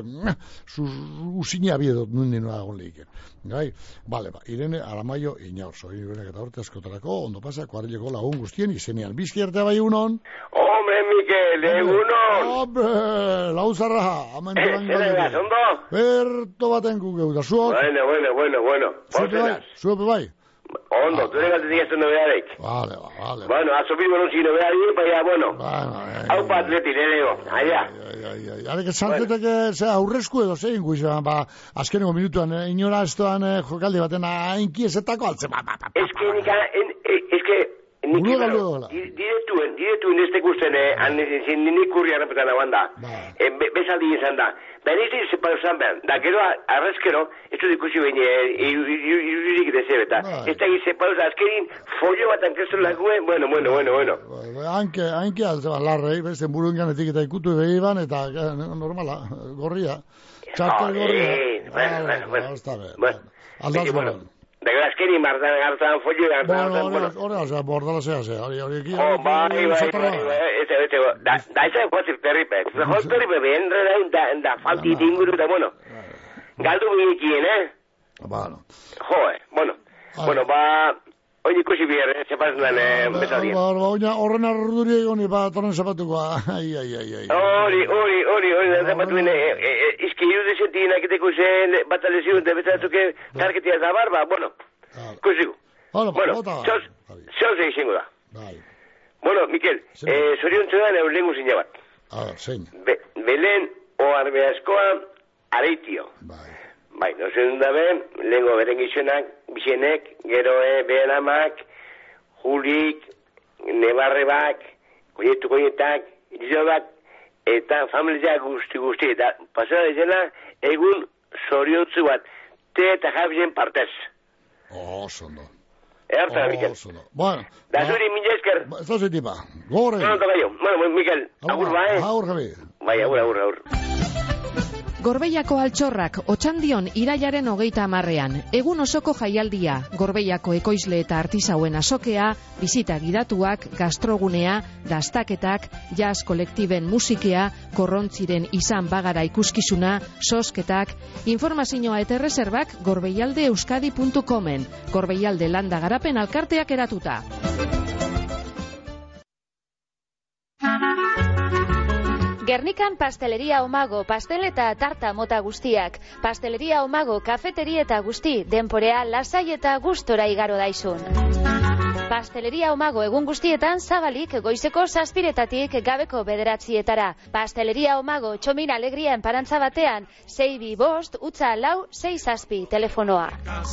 usina biedot nundi noa agon lehiken. Gai, bale, ba, Irene Aramaio inaur, zorion iberoenak eta urte askotarako, ondo pasa, kuadrileko lagun guztien izenean. Bizkierte bai unon? Hombre, Mikel, egunon! Hombre, lauzarra, amen duan galdera. Eh, ondo? Berto baten gugeu da, zuok? Bueno, bueno, bueno, bueno. Zuepe bai? Ondo, ah, tú eres que tenías tu novedades. Vale, vale. Bueno, has subido un sin novedades, pues ya, bueno. Bueno, eh. Hau pa atleti, nerego, allá. Ai, ai, ai. Are que salteteke, ze, aurrezku edo zein guizan, ba, azkeneko minutuan, eh, inora ez doan eh, jokaldi baten hainki ezetako altze, ba, ba, ba, ba. Es que, nika, en, es que, Niki, bueno, diretuen, diretuen ez tekusten, nik kurri harrapetan hau handa. Bezaldi izan da. Baina ez dira separo zan behar. Da, gero, arrezkero, ez dut ikusi behin, irurik dezebeta. Ez da, separo zan, azkerin, follo bat ankestu laguen, bueno, bueno, bueno, bueno. Hanke, hanke altzeban larrei, besten burunganetik eta ikutu behi ban, eta normala, gorria. Txartel gorria. Bueno, bueno, bueno. Bueno, aldaz bueno. Da, gero, azkerin, martan hartan follo, hartan, bueno. Horre, horre, bordala zea zea, hori, hori, hori, oh, bai, bai, bai, bai, ez da, da, da, ez da, joazik terripe, joazik terripe, behen, da, da, falti dinguru, da, bueno, galdu binikien, eh? Bueno. Joe, bueno, bueno, ba, oin ikusi biher, zepazen eh, bezaldien. Horren arduri egoni, ba, torren zapatuko, ai, ai, ai, ai. Hori, hori, hori, hori, zapatuen, izki irudizentien akiteko zen, batalezio, de bezatzuke, targetia zabar, ba, bueno, ikusiku. Bueno, zehoz egizengo da. Bueno, Mikel, zorion txudan eur lengu zine bat. Ah, zein. Belen oarbeazkoa areitio. Bai, no zen dabe, lengo beren gizonak, bizenek, geroe, behen amak, julik, nebarrebak, koietu koietak, izobak, eta familia guzti guzti. Eta pasara dizena, egun zoriotzu bat, te eta jabien partez. Oh, zondo. Erta, Mikel. Bueno. Da zuri, mila esker. Ez da zutipa. Gore. No, no, tocayo. Bueno, Mikel, agur ba, eh? Agur, Javi. Bai, agur, agur, agur. Gorbeiako altxorrak otxandion irailaren hogeita hamarrean. Egun osoko jaialdia, Gorbeiako ekoizle eta artisauen azokea, bizita gidatuak, gastrogunea, dastaketak, jazz kolektiben musikea, korrontziren izan bagara ikuskizuna, sosketak, informazioa eta erreserbak gorbeialde euskadi puntu comen, Gorbeialde landa garapen alkarteak eratuta. Gernikan Pasteleria Omago, pastel eta tarta mota guztiak. Pasteleria Omago, kafeteri eta guzti, denporea lasai eta gustora igaro daizun. Pasteleria Omago egun guztietan zabalik goizeko zazpiretatik gabeko bederatzietara. Pasteleria Omago, txomin alegria enparantza batean, sei bi bost, utza lau, sei zazpi, telefonoa.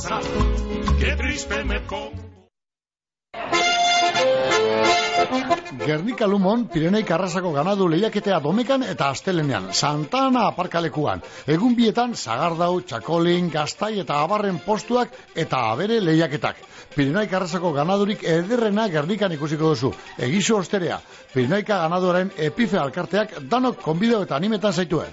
Gernika Lumon, Pireneik arrasako ganadu lehiaketea domekan eta astelenean, Santana aparkalekuan. Egun bietan, Sagardau, Txakolin, Gaztai eta Abarren postuak eta abere lehiaketak. Pireneik arrasako ganadurik ederrena Gernikan ikusiko duzu. Egizu osterea, Pireneika ganaduaren epife alkarteak danok konbideo eta animetan zaitue.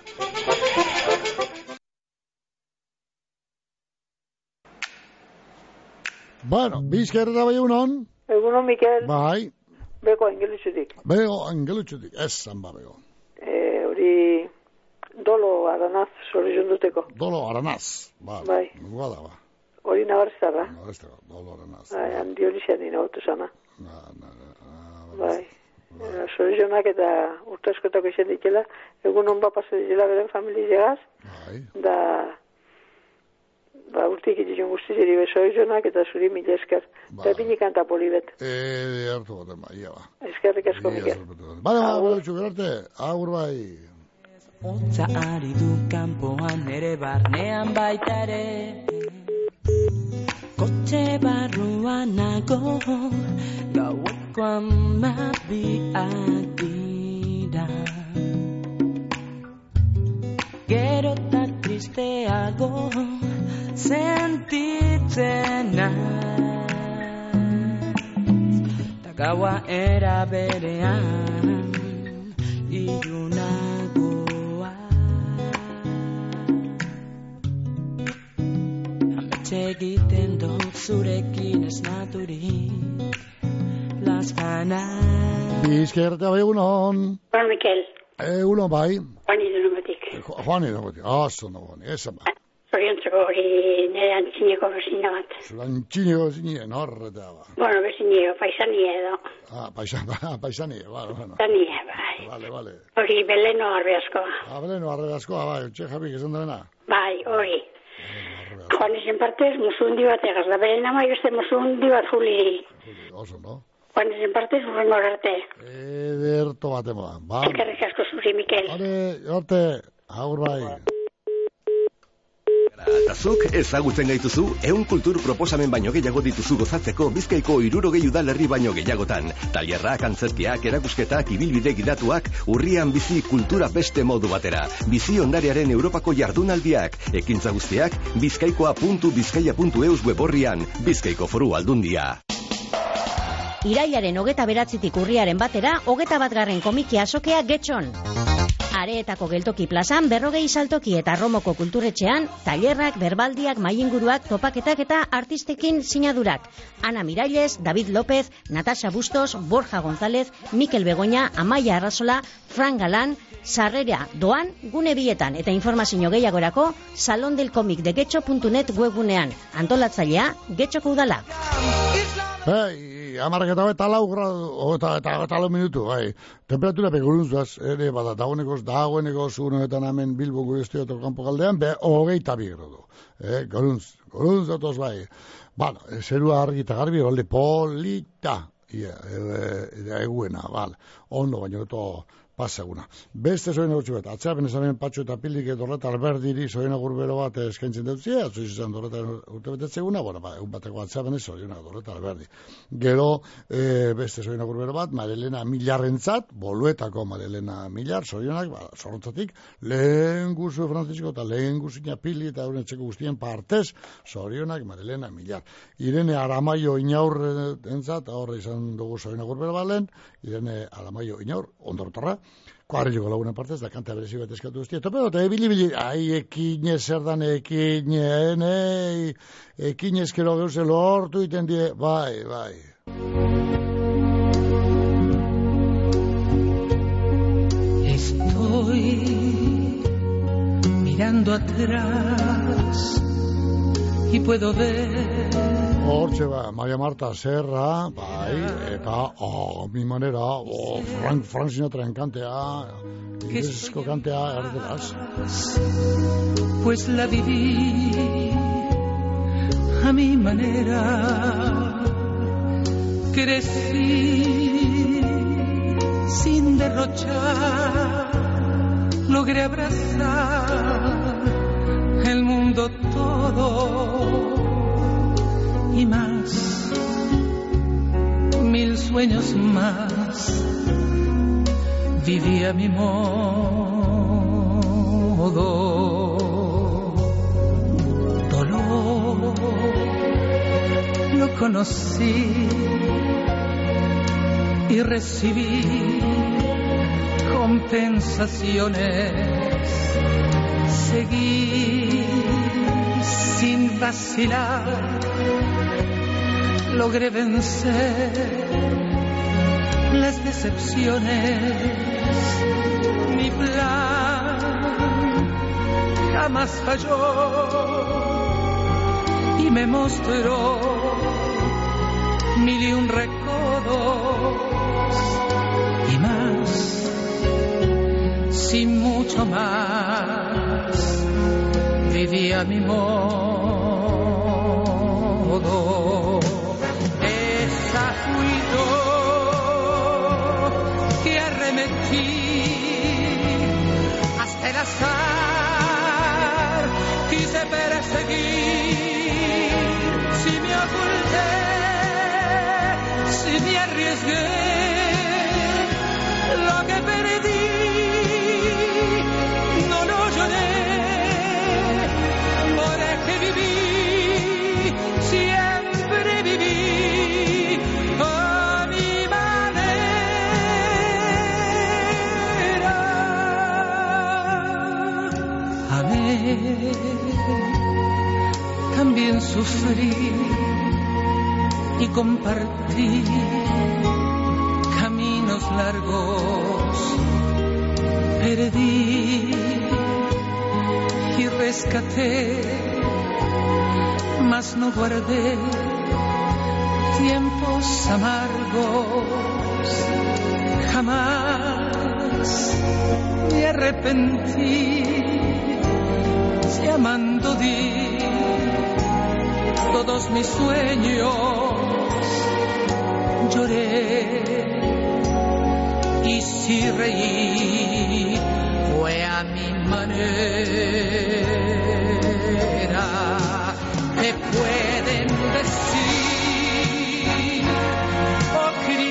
Bueno, bizker eta bai egunon. Egunon, Mikel. Bai. Beko angelutxutik. Beko angelutxutik, ez zanba beko. E, hori dolo aranaz sori jonduteko. Dolo aranaz, ba. Bai. Guada, ba. Hori nabarzara. Nabarzara, dolo aranaz. Bai, handi hori zen inautu sana. Na, na, na. Bai. Bai. Sori jonak eta urtaskotako izan dikela, egun honba paso dikela beren familiegaz. Bai. Da... Ba, urtik itizion guztizeri beso jonak eta zuri mila esker. Ba. Eta bini kanta polibet. Eh, hartu baten, ba, ia ba. Eskerrik asko, Mikel. Bale, ba, gutxu, gerarte, agur bai. Otza ari du kanpoan ere barnean baita ere. Kotxe barruan nago, gaueko amabiak dira. Gero eta tristeago, sentitzen naiz, ta gaua era berean ilunagoa. Ametxe egiten dut zurekin esnaturik lazkanak. Bizkerte bai egunon. Juan Mikel. Egunon bai. Juan Idonometik. Juan Idonometik, azo no, Juan, esan ba. Zoriontzeko hori nire antzineko bezina bat. Zura antzineko bezina, norreta ba. Bueno, bezina, paisanie edo. Ah, paisanie, paisanie, bueno, bueno. Paisanie, bai. Vale, vale. Hori Beleno Arbeazkoa. Ah, Beleno Arbeazkoa, bai, txe Javi, esan dena. Bai, hori. Joan ezen partez, musu hundi bat egaz, da beren ama beste musu hundi bat juli. Oso, no? Joan ezen partez, urrengo arte. Ederto bat ema, ba. Eskerrik asko zuri, Mikel. Hore, horte, agur bai. Tazuk ezagutzen gaituzu, ehun kultur proposamen baino gehiago dituzu gozatzeko Bizkaiko hirurogei udalerri baino gehiagotan. Tailerrak, antzerkiak, erakusketak, ibilbide gidatuak, urrian bizi kultura beste modu batera. Bizi ondarearen Europako jardunaldiak, ekintza guztiak, bizkaikoa puntu bizkaia puntu eus weborrian, Bizkaiko Foru Aldundia. Irailaren hogeta beratzitik urriaren batera, hogeta batgarren komiki azokea Getxon. Areetako geltoki plazan, berrogei saltoki eta Romoko kulturetxean, tailerrak, berbaldiak, maiinguruak, topaketak eta artistekin sinadurak. Ana Miralles, David López, Natasha Bustos, Borja González, Mikel Begoña, Amaia Arrazola, Fran Galán, sarrera doan gune bietan eta informazio gehiagorako salondelcomicdegetxo puntu net webgunean. Antolatzailea, Getxoko udala. Hey, amarraketa eta lau gradu, eta, eta, eta lau minutu, bai. Temperatura begurunzuaz, ere, bada, dagoenekoz, dagoenekoz, unetan hemen Bilbo gure estioto kanpo galdean, be, hogeita bi gradu. Eh, goruntz, goruntz datoz, bai. Bueno, zerua argi eta garbi, golde polita. Ia, yeah, eguena, bal. Ondo, baino, eto pasaguna. Beste zoen agurtzu bat, atzeapen ezamen patxo eta pilik edorreta alberdiri zoen agurbero bat eskaintzen dutzea, atzu izan dorreta urte betetzeguna, bueno, ba, egun bateko atzeapen ez zoen agurreta alberdi. Gero, e, beste zoen agurbero bat, Madelena Milarrentzat, boluetako Madelena Milar, zorionak, ba, zorrotzatik, lehen guzu Francisco eta lehen guzina pili eta euren txeko guztien partez, zorionak Madelena Milar. Irene Aramaio Inaur entzat, horre izan dugu zoen agurbero bat lehen, Irene Aramaio Inaur, ondortorra, Kuarriloko lagunen partez, da kanta berezi bat eskatu guztia. Tope dut, ebili-bili, ai, ekine, zer dan ekine, enei, ekine eskero geuze lortu iten die, bai, bai. Estoy mirando atrás y puedo ver. Hortxe ba, Maria Marta Serra, bai, eta, oh, mi manera, oh, Frank, Frank Sinatra enkantea, ingresko kantea erderaz. Pues la viví a mi manera, crecí sin derrochar, logré abrazar el mundo todo y más, mil sueños más, viví a mi modo. Dolor lo conocí y recibí compensaciones, seguí sin vacilar, logré vencer las decepciones. Mi plan jamás falló y me mostró mil y un recodos y más, sin mucho más, vivía mi modo. Esa fui yo que arremetí hasta el azar, quise perseguir, si me oculté, si me arriesgué, lo que perdí no lo lloré, porque viví, siempre viví a mi manera. Amé, también sufrí y compartí caminos largos, perdí y rescaté, mas no guardé tiempos amargos, jamás me arrepentí, si amando di todos mis sueños, lloré y si reí fue a mi manera. me pueden decir o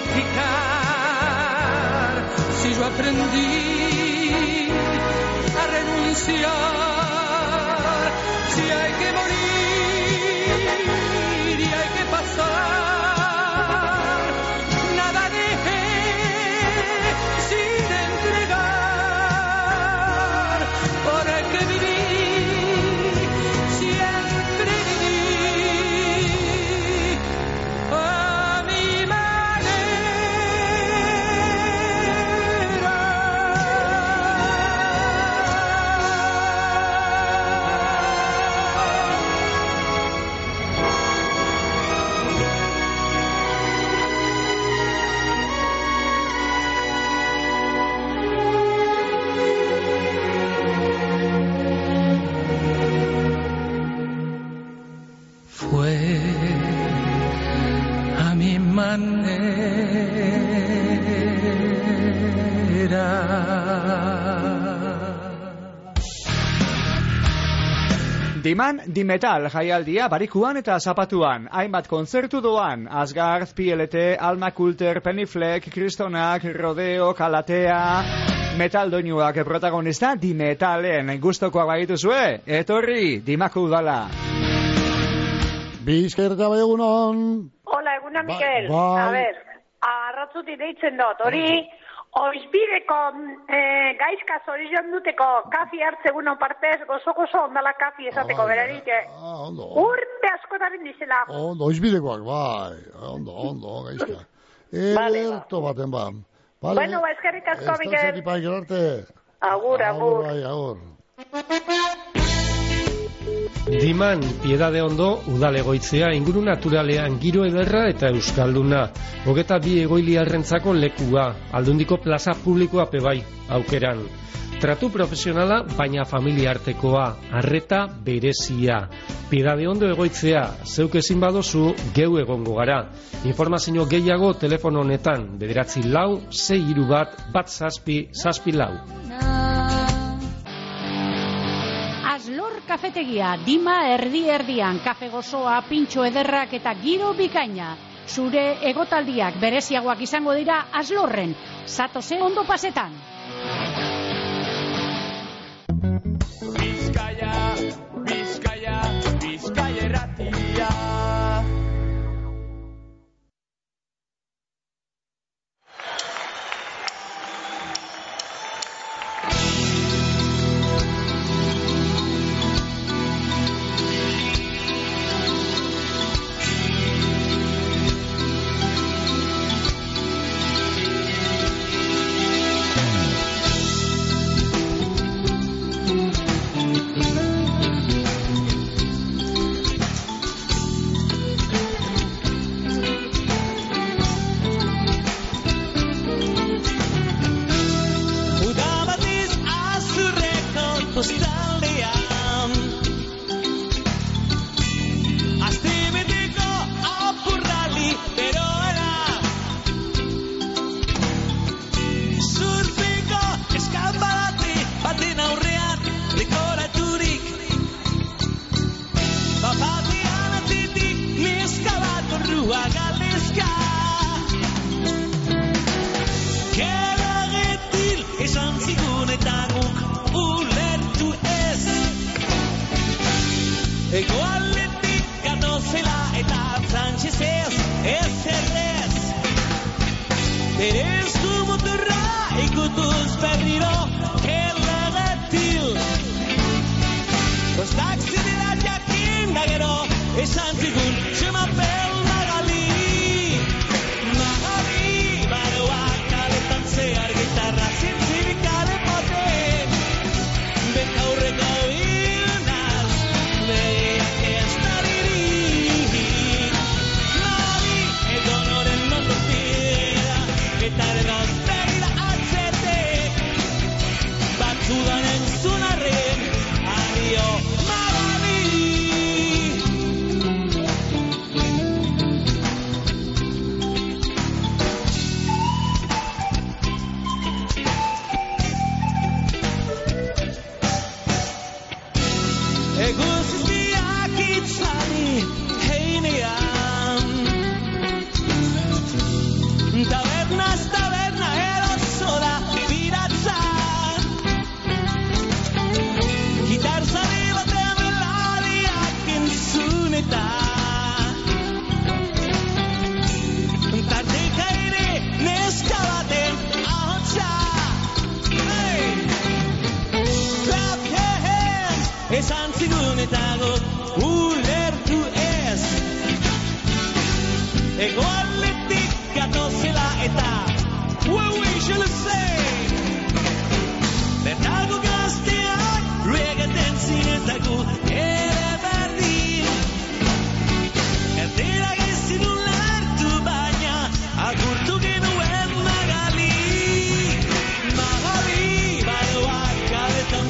criticar si yo aprendí a renunciar, si hay que morir y hay que pasar, nada dejé sin entregar, porque viví, siempre viví a mi Diman Dimetal jaialdia barikuan eta zapatuan, hainbat kontzertu doan, Asgard, P L T, Alma Kulter, Pennyfleck, Kristonak, Rodeo, Kalatea, metal doinuak protagonista Dimetalen, gustokoak bagituzue, etorri, Dimako udala. Bizkaierta bai egunon. Hola, eguna Mikel. Ba, A ber, arratzuti deitzen dut, hori... Oizbideko eh, gaizka zorizion duteko kafi hartzeguno partez, gozo-gozo ondala kafi esateko, berarik. Eh. Ah, ondo. Urte askotaren dizela. Ondo, oizbidekoak, bai. Ondo, ondo, gaizka. Erto baten ba. Vale. Bueno, ba, eskerrik asko, Mikel. Estatzen ipaik erarte. Agur, agur. Bai, agur. Diman, Piedade Ondo, udalegoitzea, inguru naturalean giro ederra eta euskalduna. Hogeta bi egoiliarrentzako lekua, aldundiko plaza publikoa pebai, aukeran. Tratu profesionala, baina familiartekoa, arreta berezia. Piedade Ondo egoitzea, zeuk ezin badozu, geu egongo gara. Informazio gehiago telefono honetan, bederatzi lau, sei hiru bat, bat zazpi, zazpi lau. Aslor kafetegia, Dima erdi-erdian, kafe gozoa, pintxo ederrak eta giro bikaina. Zure egotaldiak bereziagoak izango dira Aslorren. Zatoze ondo pasetan. Bizkaia, Bizkaia, Bizkaia erratia.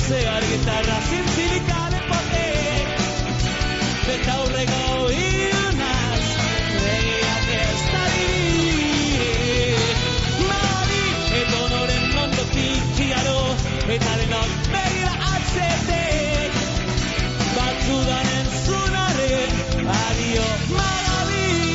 zehar gitarra zintzilikaren potek, eta aurreko ilunaz, begiak ez da dirik. Mari, edo noren ondotik txiaro, eta denok begira atzetek, batzudan entzunaren, adio Magabi.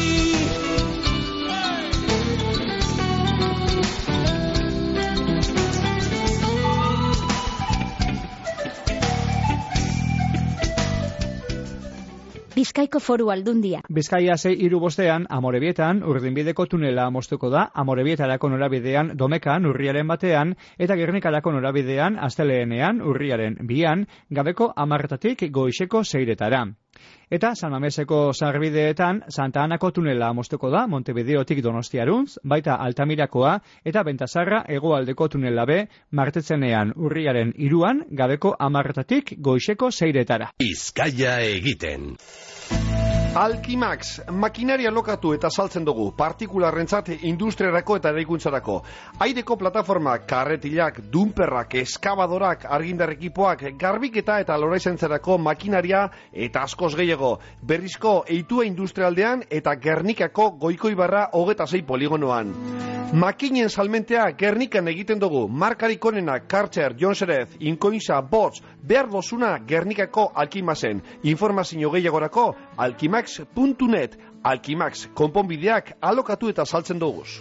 Bizkaiko Foru Aldundia. Bizkaia sei hiru bostean, Amorebietan, urdinbideko tunela moztuko da, Amorebietarako norabidean, Domekan, urriaren batean, eta Gernikarako norabidean, asteleenean, urriaren bian, gabeko amarretatik goizeko seiretara. Eta San Mameseko sarbideetan, Santa Anako tunela moztuko da, Montevideotik Donostiaruntz, baita Altamirakoa, eta Bentasarra hegoaldeko tunela be, martetzenean, urriaren iruan, gabeko amarretatik goizeko seiretara. Bizkaia egiten. Alkimax, makinaria lokatu eta saltzen dugu, partikularrentzat industriarako eta eraikuntzarako. Aireko plataformak, karretilak, dumperrak, eskabadorak, argindar ekipoak, garbiketa eta loraizentzarako makinaria eta askoz gehiago. Berrizko eitua industrialdean eta Gernikako Goikoibarra hogeta sei poligonoan. Makinen salmentea Gernikan egiten dugu, markarik onenak, Kartzer, Jonserez, Inkoinza, Bots, behar dozuna Gernikako Alkimaxen. Informazio gehiagorako, alkimax puntu net, Alkimax, konponbideak alokatu eta saltzen duguz.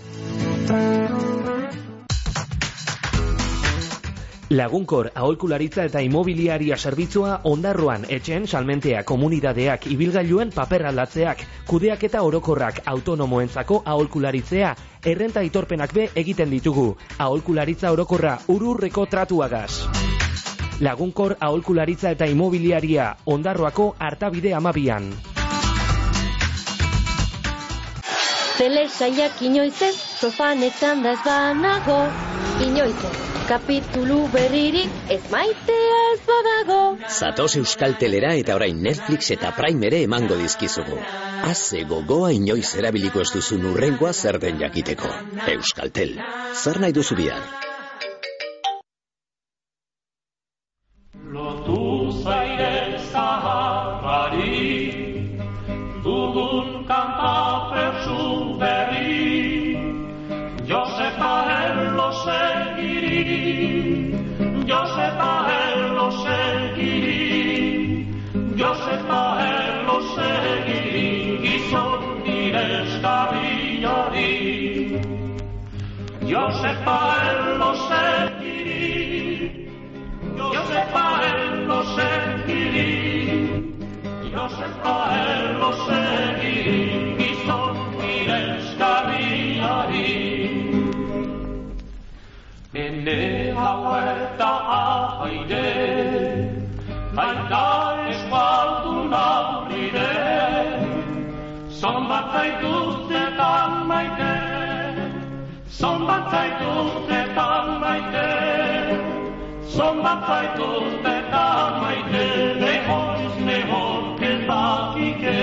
Lagunkor aholkularitza eta imobiliaria zerbitzua Ondarroan etxen salmentea komunidadeak ibilgailuen paper aldatzeak, kudeak eta orokorrak autonomoentzako aholkularitzea, errenta itorpenak be egiten ditugu, aholkularitza orokorra ururreko tratuagaz. Lagunkor aholkularitza eta imobiliaria Ondarroako Artabide amabian. Telesaiak inoizez, sofan etzandaz banago, inoizez, kapitulu berririk ez maitea ez badago. Zatoz Euskal Telera eta orain Netflix eta Prime ere emango dizkizugu. Haze gogoa inoiz erabiliko ez duzun urrengoa zer den jakiteko. Euskaltel, zer nahi duzu bihar? Lotu zaire zaharrari, dugun kanta pertsu berri, Josepa Erlosegiri, Josepa Erlosegiri, Josepa Erlosegiri, gizon iresgarriari. Josepa Erlosegiri, Josepa Erlosegiri, Josepa Erlosegiri, gizon iresgarriari. Ene hau eta ahaide, baita eskualdun aurrire, zonbat zaituztetan maite, zonbat zaituztetan maite, zonbat zaituztetan maite, nehoiz nehon kezakike.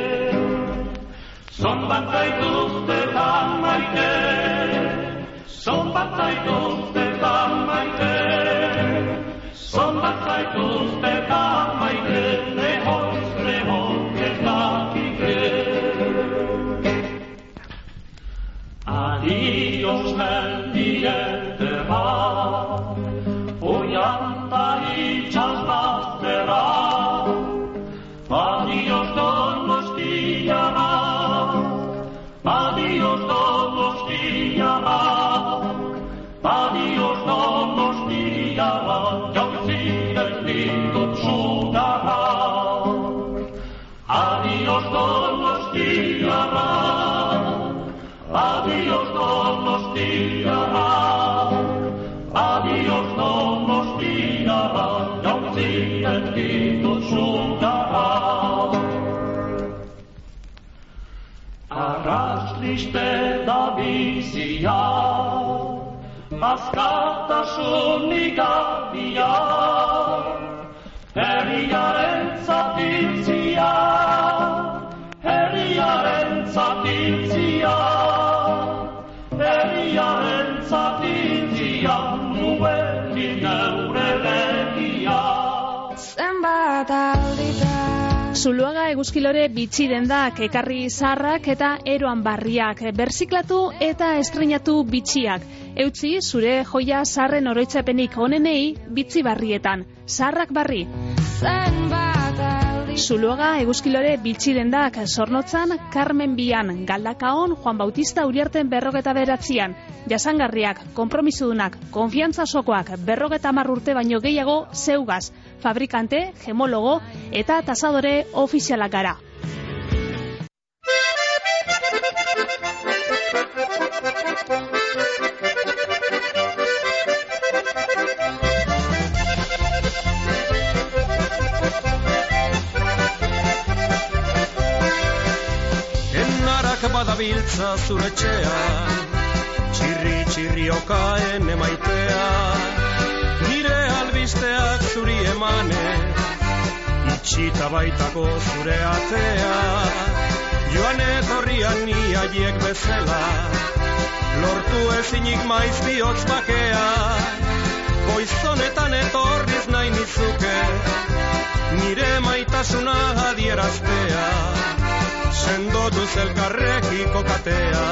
Zonbat zaituztetan maite, zonbat zaituztetan maite, zonbat zaituztetan maite, nehoiz nehon kezakike. Adios mendietera, oianta itxas baztera, adios Donostiara, adios Donostiara, adios Donostiara, jauziren ditut zugara. Adios Donostiara, adios Donostiara, adios Donostiara, jauziren ditut zugara. Arrasliste da bizia, askatasunik gabia, herriaren zatiltzia, herriaren zatiltzia, herriaren zatiltzia, nuen neure legia. bat aldita. Zuluaga eguzkilore bitxi dendak, ekarri zaharrak eta eroan barriak, berziklatu eta estrenatu bitxiak. Eutzi zure joia zaharren oroitzapenik onenei bitzi barrietan, zaharrak barri. Zuluaga eguzkilore bitxi dendak, Zornotzan, Carmen Bian, Galdakaon, Juan Bautista Uriarten berrogeta beratzian, jasangarriak, konpromisodunak, konfiantza sokoak, berrogeta hamar urte baino gehiago zeugaz, fabrikante, gemologo eta tasadore ofizialak gara. Badabiltza zure txean, txirri txirriokaen emaitea, nire albisteak zuri emane, itxita baitako zure atea, joan etorrian ni haiek bezala, lortu ezinik maiz bihotz bakea, goizonetan etorriz nahi nizuke, nire maitasuna adieraztea, sendotuz elkarrekiko katea.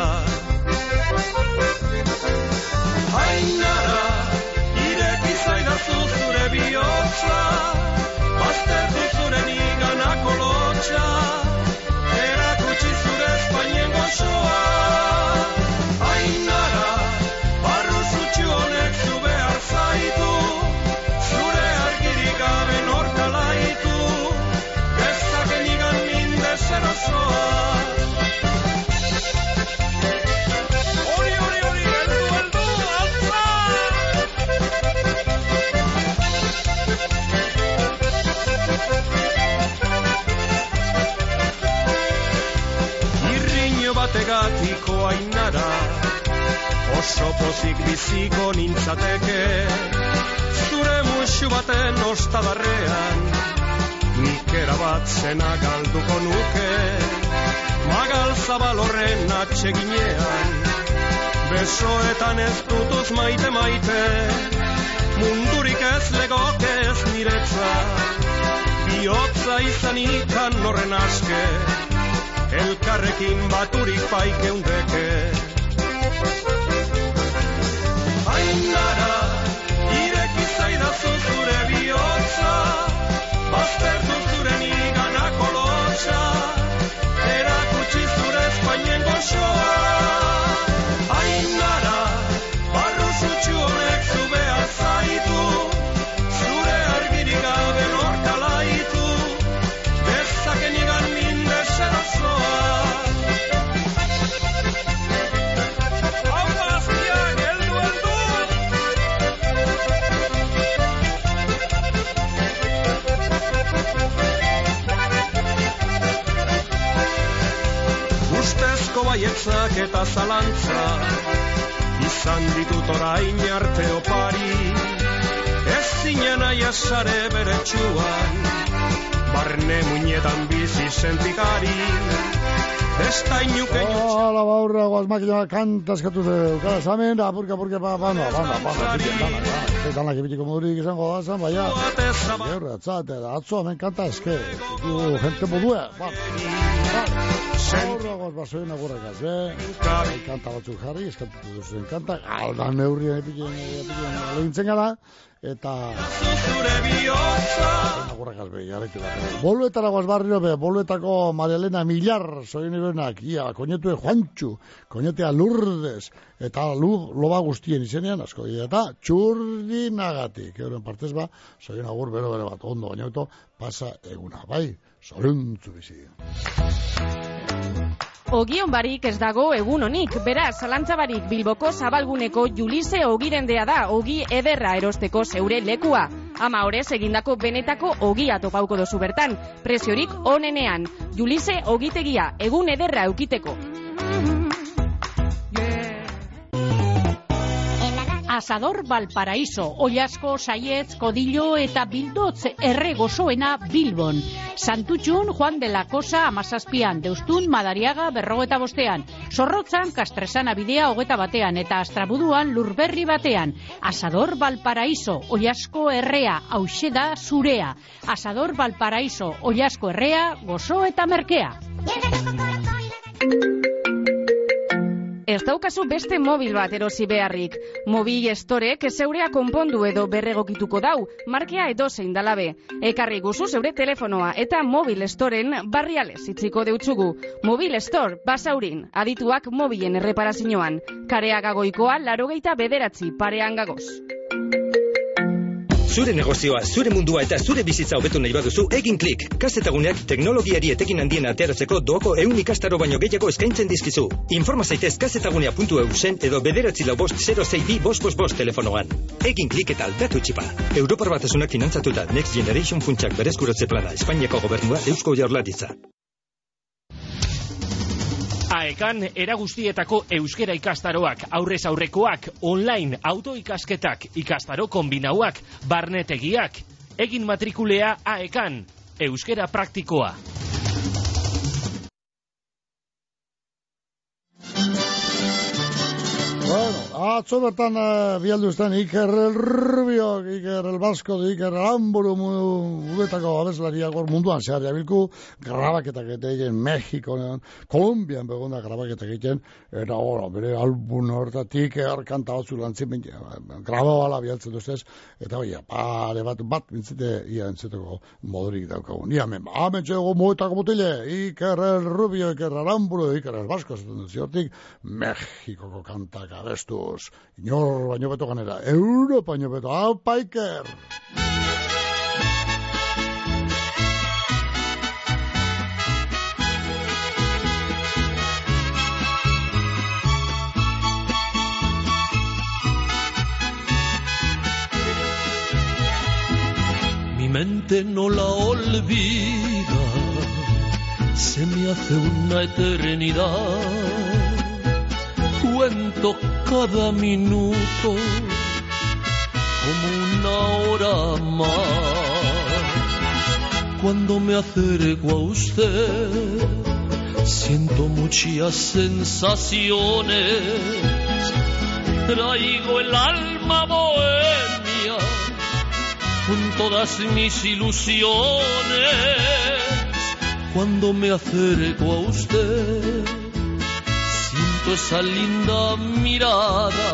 Ainara, ireki zaidazu zure bihotza, baztertu zure niganako lotxa, erakutsi zure Espainien gozoa. Ainara, barru zutxu honek zu behar zaitu, zure argirik gabe norkalaitu, bezake nigan minde zerozoa. Bategatiko Ainara, oso pozik biziko nintzateke, zure musu baten ostadarrean, nik erabat zena galduko nuke, magal zabal horren atseginean, besoetan ez dutuz maite maite, mundurik ez legoke ez niretzat, bihotza izanik horren aske, elkarrekin baturik paikeundeke. Ainara, ireki zaidazu zure bihotza, baztertu zure niganako lotxa, erakutsi zure Espainien gozoa. Ainara, barru zutxu honek zu behar zaitu, zure argirik gabe norkalaitu, bezake nigan minde zerazoa. Ustezko baietzak eta zalantza, izan ditut orain arte opari, ez zinen aiasare bere txuan, barne muñetan bizi sentikari, ez da inuke inuke. Hola, baurra, guazmakina, kantaskatu zeukara zamen, apurka, apurka, pa, banda, banda, banda, banda, danak ebitiko modurik izango da zan, baina, gaur, atzat, atzo, hemen kanta eske, du, gente modue, banda, Aurra goz basoen agurrak az, eh? Kanta batzuk jarri, eskantatu duzuen kanta, aldan neurrien epikien legintzen gara, eta... agurrak az, be, jarretu da. Boluetara goaz barrio, be, boluetako Maria Elena Millar, zoien ibenak, ia, koñetue Juantxu, koñetea Lourdes, eta loba guztien izenean, asko, eta txurdinagatik, euren partez ba, zoien agur bero bere bat, ondo, baina auto, pasa eguna, bai, zoruntzu bizi. Ogion barik ez dago egun honik, beraz, zalantzabarik Bilboko zabalguneko Julise ogirendea da, ogi ederra erosteko zeure lekua. Ama horrez egindako benetako ogia topauko dozu bertan, preziorik onenean. Julise ogitegia, egun ederra eukiteko. Asador Valparaíso, Ollasko, Saietz, Kodillo eta Bildotz erre gozoena Bilbon. Santutxun, Juan de la Cosa amazazpian, Deustun, Madariaga, berrogeta bostean, Zorrotzan, Kastresana bidea hogeta batean, eta Astrabuduan, Lurberri batean. Asador Valparaíso, Ollasko errea, hauxe da zurea. Asador Valparaíso, Ollasko errea, gozo eta merkea. Ez daukazu beste mobil bat erosi beharrik. Mobil Storek zeurea konpondu edo berregokituko dau, markea edozein dalabe. Ekarri guzu zeure telefonoa eta Mobil Storen barrialez itziko deutzugu. Mobil Store, Basaurin, adituak mobilen erreparazioan. Kareaga Goikoa, larogeita bederatzi, parean gagoz. Zure negozioa, zure mundua eta zure bizitza hobetu nahi baduzu, egin klik. Kazetaguneak teknologiari etekin handien ateratzeko doako ehun ikastaro baino gehiago eskaintzen dizkizu. Informa zaitez kazetagunea puntu eu zen edo bederatzi lau bost zero sei bi bost bost bost telefonoan. Egin klik eta aldatu txipa. Europar Batasunak finantzatuta Next Generation funtsak berezkuratze plana Espainiako gobernua Eusko Jaurlaritza. Aekan era guztietako euskera ikastaroak, aurrez aurrekoak, online autoikasketak, ikastaro kombinauak, barnetegiak. Egin matrikulea Aekan, euskera praktikoa. Bueno, atzo bertan uh, bialduzten Iker el Rubio, Iker el Vasco, Iker el Amburu mugetako abeslariak munduan zehar jabilku, grabaketak egiten Mexiko, Kolumbian begona grabaketak egiten, eta ora, bere album hortatik kanta batzu lantzin, grababala bialtzen duztez, eta oia, pare bat, bat bintzite, ia entzeteko modurik daukagun. Ia, hemen, hemen txego mugetako mutile, Iker el Rubio, Iker el Amburu, Iker el Vasco, zaten duz hortik, Mexikoko kantak abestuz, inor baino beto ganera, Europa baino beto, hau paiker! Mi mente no la olvida, se me hace una eternidad. Cuento cada minuto como una hora más. Cuando me acerco a usted, siento muchas sensaciones. Traigo el alma bohemia con todas mis ilusiones. Cuando me acerco a usted, esa linda mirada,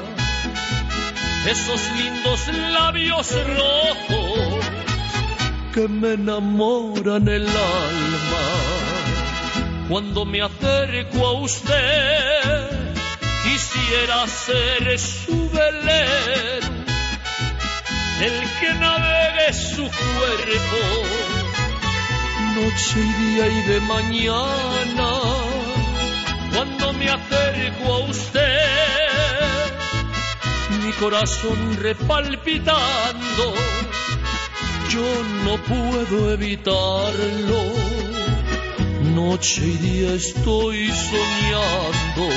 esos lindos labios rojos que me enamoran el alma. Cuando me acerco a usted, quisiera ser su velero, el que navegue su cuerpo, noche y día y de mañana. Cuando me acerco a usted, mi corazón repalpitando, yo no puedo evitarlo. Noche y día estoy soñando.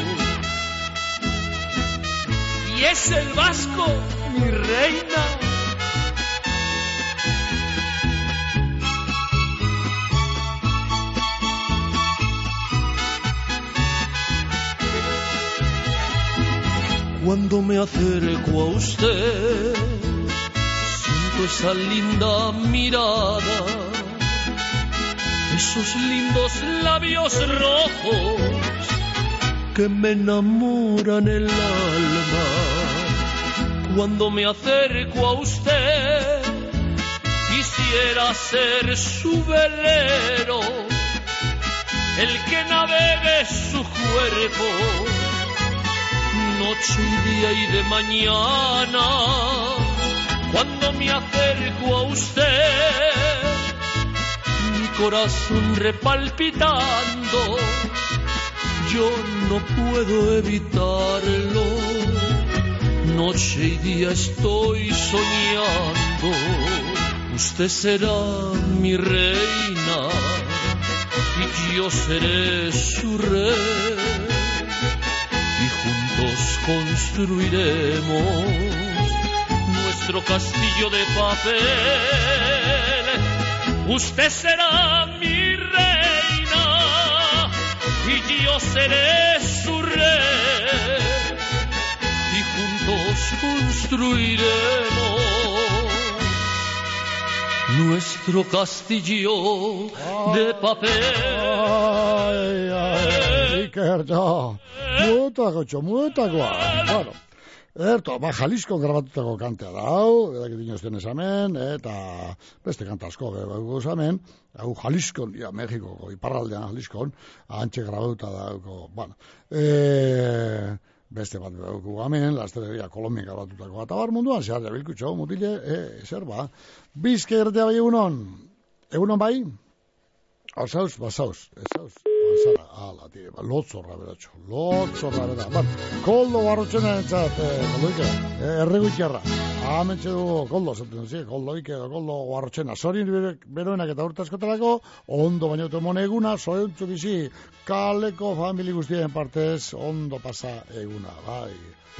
Y es el Vasco, mi reina. Cuando me acerco a usted, siento esa linda mirada, esos lindos labios rojos que me enamoran el alma. Cuando me acerco a usted, quisiera ser su velero, el que navegue su cuerpo, noche y día y de mañana. Cuando me acerco a usted, mi corazón repalpitando, yo no puedo evitarlo. Noche y día estoy soñando. Usted será mi reina y yo seré su rey. construiremos nuestro castillo de papel. Usted será mi reina y yo seré su rey, y juntos construiremos nuestro castillo de papel. Ai, ai, Ikerto, muetako txo, muetakoa. Bueno, erto, ba, Jaliskon grabatutako kantea da, hau, edak dinozten esamen, eta beste kanta asko gero esamen, hau Jaliskon, ja, Mexikoko, iparraldean Jaliskon, antxe grabatuta da, bueno, e, beste bat dugu hemen, lasteria Kolombia grabatutako bat, abar munduan, zehar jabilkutxo, mutile, e, zer ba, bizke ertea bai egunon, egunon bai? Osauz, basauz, esauz, bazara, ala, tire, ba, lotzorra beratxo, lotzorra bera, ban, koldo barrotxena entzat, eh, koldo ike, eh, erreguikerra, amentxe dugu, koldo, zaten zi, koldo ike, koldo barrotxena, zorin beroenak eta urtazkotarako, ondo baino temone eguna, zoeuntzu bizi, kaleko famili guztien partez, ondo pasa eguna, bai.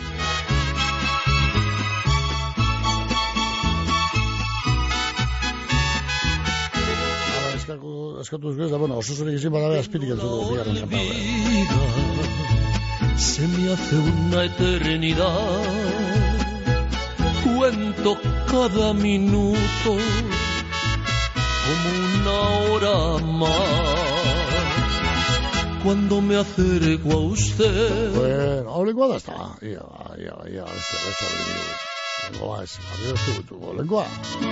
Eskatu duzko ez da, bueno, oso zurik izin badabe azpirik entzuko bigarren kantabe. Se me hace una eternidad, cuento cada minuto como una hora más, cuando me acerco a usted. Bueno, hau lengua da ez da, ia, ia, ia, ez da, ez da, lengua ez, arrio ez dugutuko, lengua.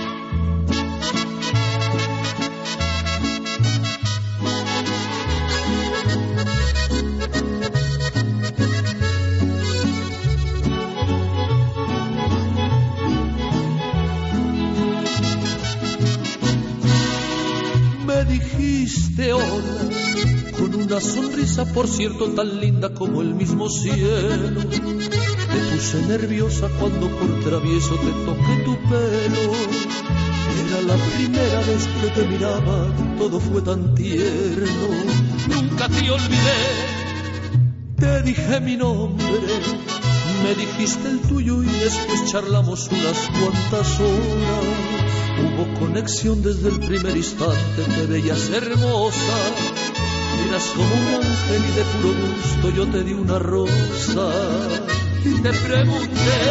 Dijiste hola con una sonrisa, por cierto, tan linda como el mismo cielo. Te puse nerviosa cuando por travieso te toqué tu pelo. Era la primera vez que te miraba, todo fue tan tierno. Nunca te olvidé, te dije mi nombre, me dijiste el tuyo y después charlamos unas cuantas horas. Hubo conexión desde el primer instante, te veías hermosa, eras como un ángel y de puro gusto yo te di una rosa. Y te pregunté,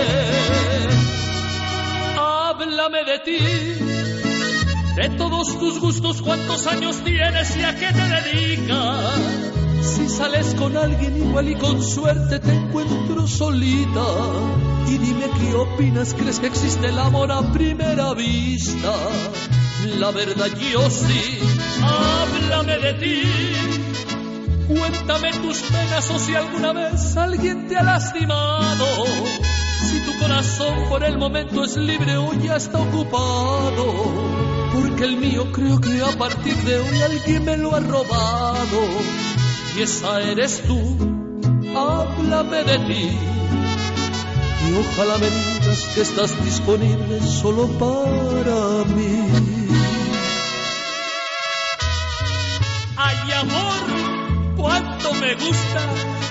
háblame de ti, de todos tus gustos, cuántos años tienes y a qué te dedicas. Si sales con alguien igual y con suerte te encuentro solita. Y dime qué opinas, ¿crees que existe el amor a primera vista? La verdad yo sí, háblame de ti. Cuéntame tus penas o si alguna vez alguien te ha lastimado. Si tu corazón por el momento es libre o ya está ocupado. Porque el mío creo que a partir de hoy alguien me lo ha robado. Y esa eres tú, háblame de ti. Y ojalá me digas que estás disponible solo para mí. Ay, amor, cuánto me gusta.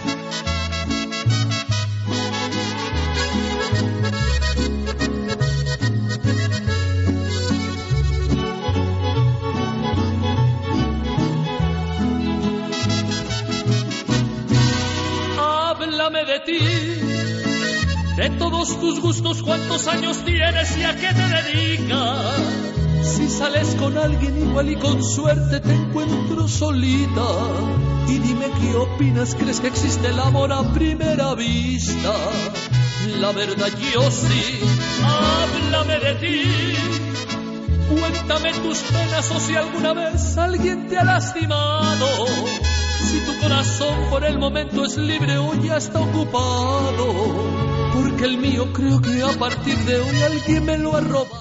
Háblame de ti, de todos tus gustos, cuántos años tienes y a qué te dedicas. Si sales con alguien igual y con suerte te encuentro solita. Y dime qué opinas, ¿crees que existe el amor a primera vista? La verdad yo sí, háblame de ti. Cuéntame tus penas o si alguna vez alguien te ha lastimado. Si tu corazón por el momento es libre o ya está ocupado. Porque el mío creo que a partir de hoy alguien me lo ha robado.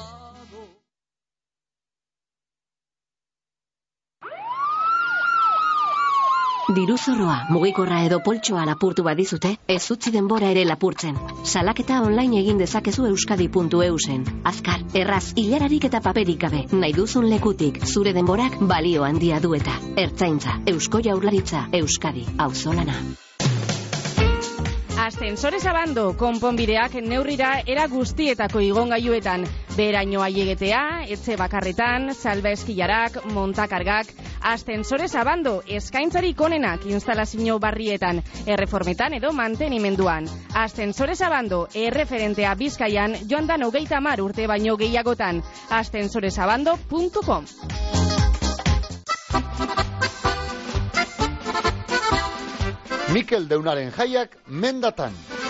Diruzorroa, mugikorra edo poltsoa lapurtu badizute, ez utzi denbora ere lapurtzen. Salaketa online egin dezakezu euskadi puntu e u zen. Azkar, erraz, hilararik eta paperik gabe, nahi duzun lekutik, zure denborak balio handia du eta. Ertzaintza, Eusko Jaurlaritza, Euskadi, auzolana. Ascensores Abando, konponbideak neurrira era guztietako igongailuetan. Beheraino aiegetea, etxe bakarretan, salba eskilarak, montakargak. Ascensores Abando, eskaintzarik onenak instalazio barrietan, erreformetan edo mantenimenduan. Ascensores Abando, erreferentea Bizkaian, joan dan hogeita hamar urte baino gehiagotan. ascensores abando punto com. Mikel Deunaren jaiak mendatan.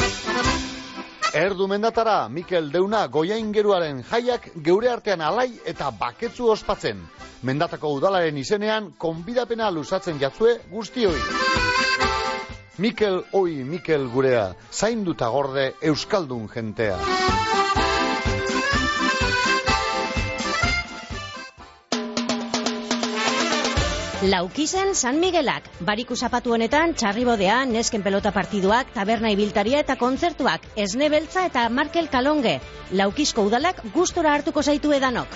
Erdu mendatara, Mikel Deuna goiaingeruaren jaiak geure artean alai eta baketzu ospatzen. Mendatako udalaren izenean, konbidapena luzatzen jatzue guztioi. Mikel oi Mikel gurea, zainduta gorde euskaldun jentea. Laukizen San Miguelak, bariku zapatu honetan txarribodea, nesken pelota partiduak, taberna ibiltaria eta kontzertuak, esne beltza eta Markel Kalonge. Laukizko udalak gustora hartuko zaitu edanok.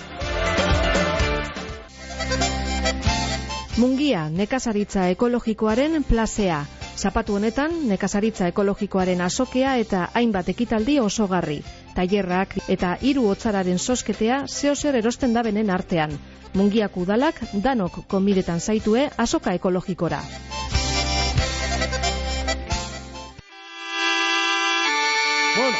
Mungia, nekazaritza ekologikoaren plazea. Zapatu honetan, nekazaritza ekologikoaren azokea eta hainbat ekitaldi osogarri. Tailerrak eta hiru hotzararen sosketea zeozer erosten da benen artean. Mungiak udalak danok konbidetan zaitue azoka ekologikora. Bueno,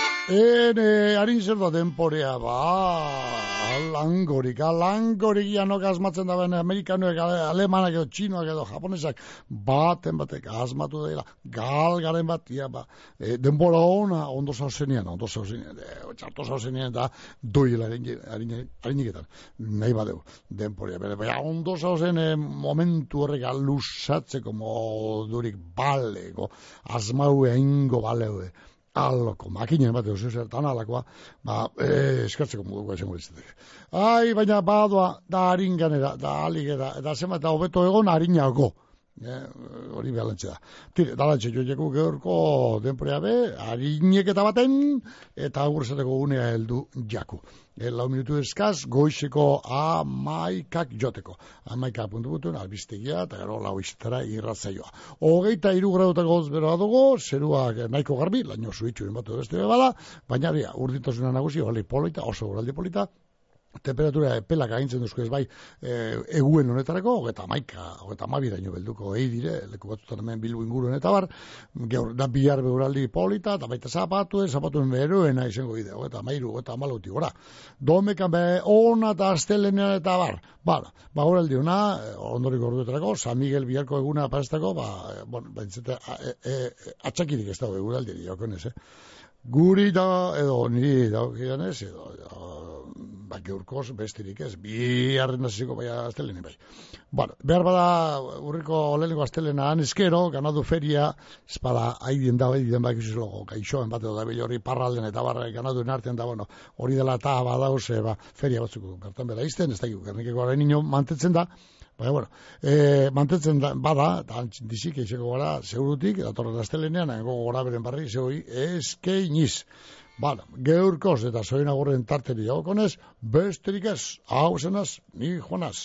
ene, harin zer da denporea, ba, langorik, langorik janok asmatzen da bene, amerikanoek, alemanak edo txinoak edo japonesak, baten batek asmatu dela, galgaren bat, ia, ba, e, denbora ona, ondo zauzenean, ondo zauzenean, e, txarto zauzenean, da, doila hariniketan, nahi badeu, denporea, bere, baina ondo zauzen e, momentu horrek alusatzeko modurik balego, asmaue ingo baleue, aloko, makinen bat eus zertan alakoa, ba, e, eskartzeko moduko esango dizetek. Ai, baina badoa, da haringanera, da aligera, eta zema eta hobeto egon harinago. Eh, hori behalantze da. Tire, dalantxe joieko geurko denporea be, harinek eta baten, eta agurzateko unea heldu jaku. E, lau minutu eskaz, goizeko amaikak joteko. Amaika puntu gutun, albistegia, eta gero lau iztara irratzaioa. Hogeita hiru gradutako beroa dugu, zeruak nahiko garbi, laino zuitxuren batu beste bada, baina bia, urdintasuna nagusi, hori polita, oso uraldi polita, temperatura epelak agintzen duzko ez bai e, eguen honetarako, hogeta maika, hogeta mabiraino belduko egi dire, leku batzutan hemen Bilbo inguruen eta bar, geur, da bihar beuraldi polita, eta baita zapatuen, zapatuen beroena izango bide, hogeta mairu, hogeta malauti gora. Domekan be ona eta astelenean eta bar, bala, ba horaldi ona, ondorik orduetarako, San Miguel biharko eguna parestako, ba, bueno, baintzete, e, e, atxakirik ez dago eguraldi, jokonez, eh? Guri da, edo niri daukidanez, edo, edo ba, geurkoz bestirik ez, bi harren naziko baina astelene bai. Bueno, behar bada urriko lehenko astelena anezkero, ganadu feria, espada haidien da, haidien ba, ikusiz logo, kaixoen bat edo da bilo hori parralden eta barra ganaduen artean da, bueno, hori dela eta badauz, ba, feria batzuk bertan bera izten, ez da, gernikeko gara nino mantetzen da, baina, bueno, e, mantetzen da, bada, eta dizik eixeko gara, zeurutik, datorren astelenean, nago gora beren barri, zehui, eskeiniz. Bala, geurkoz eta zoina gorren tarteri dagokonez, besterik ez, hau zenaz, ni joanaz.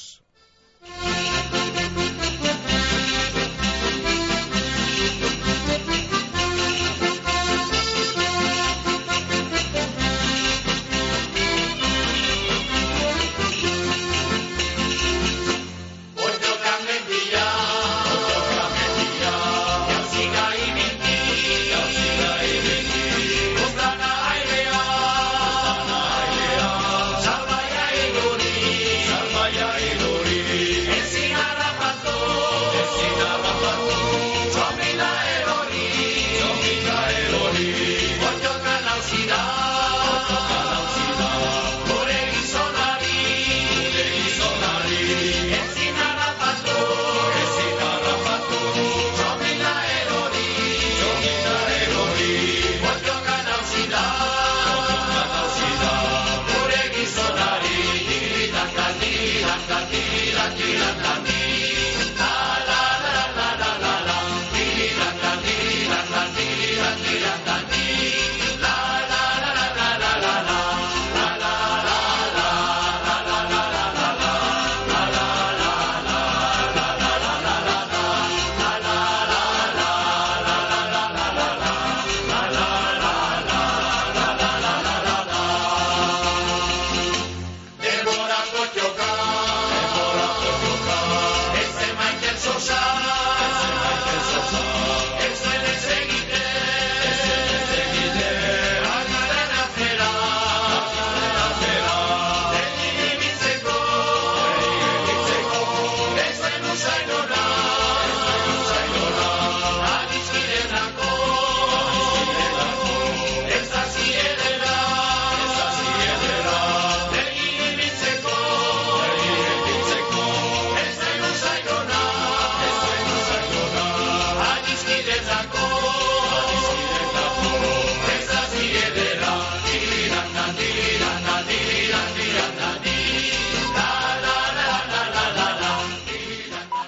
Ezin harrapatu Niretzako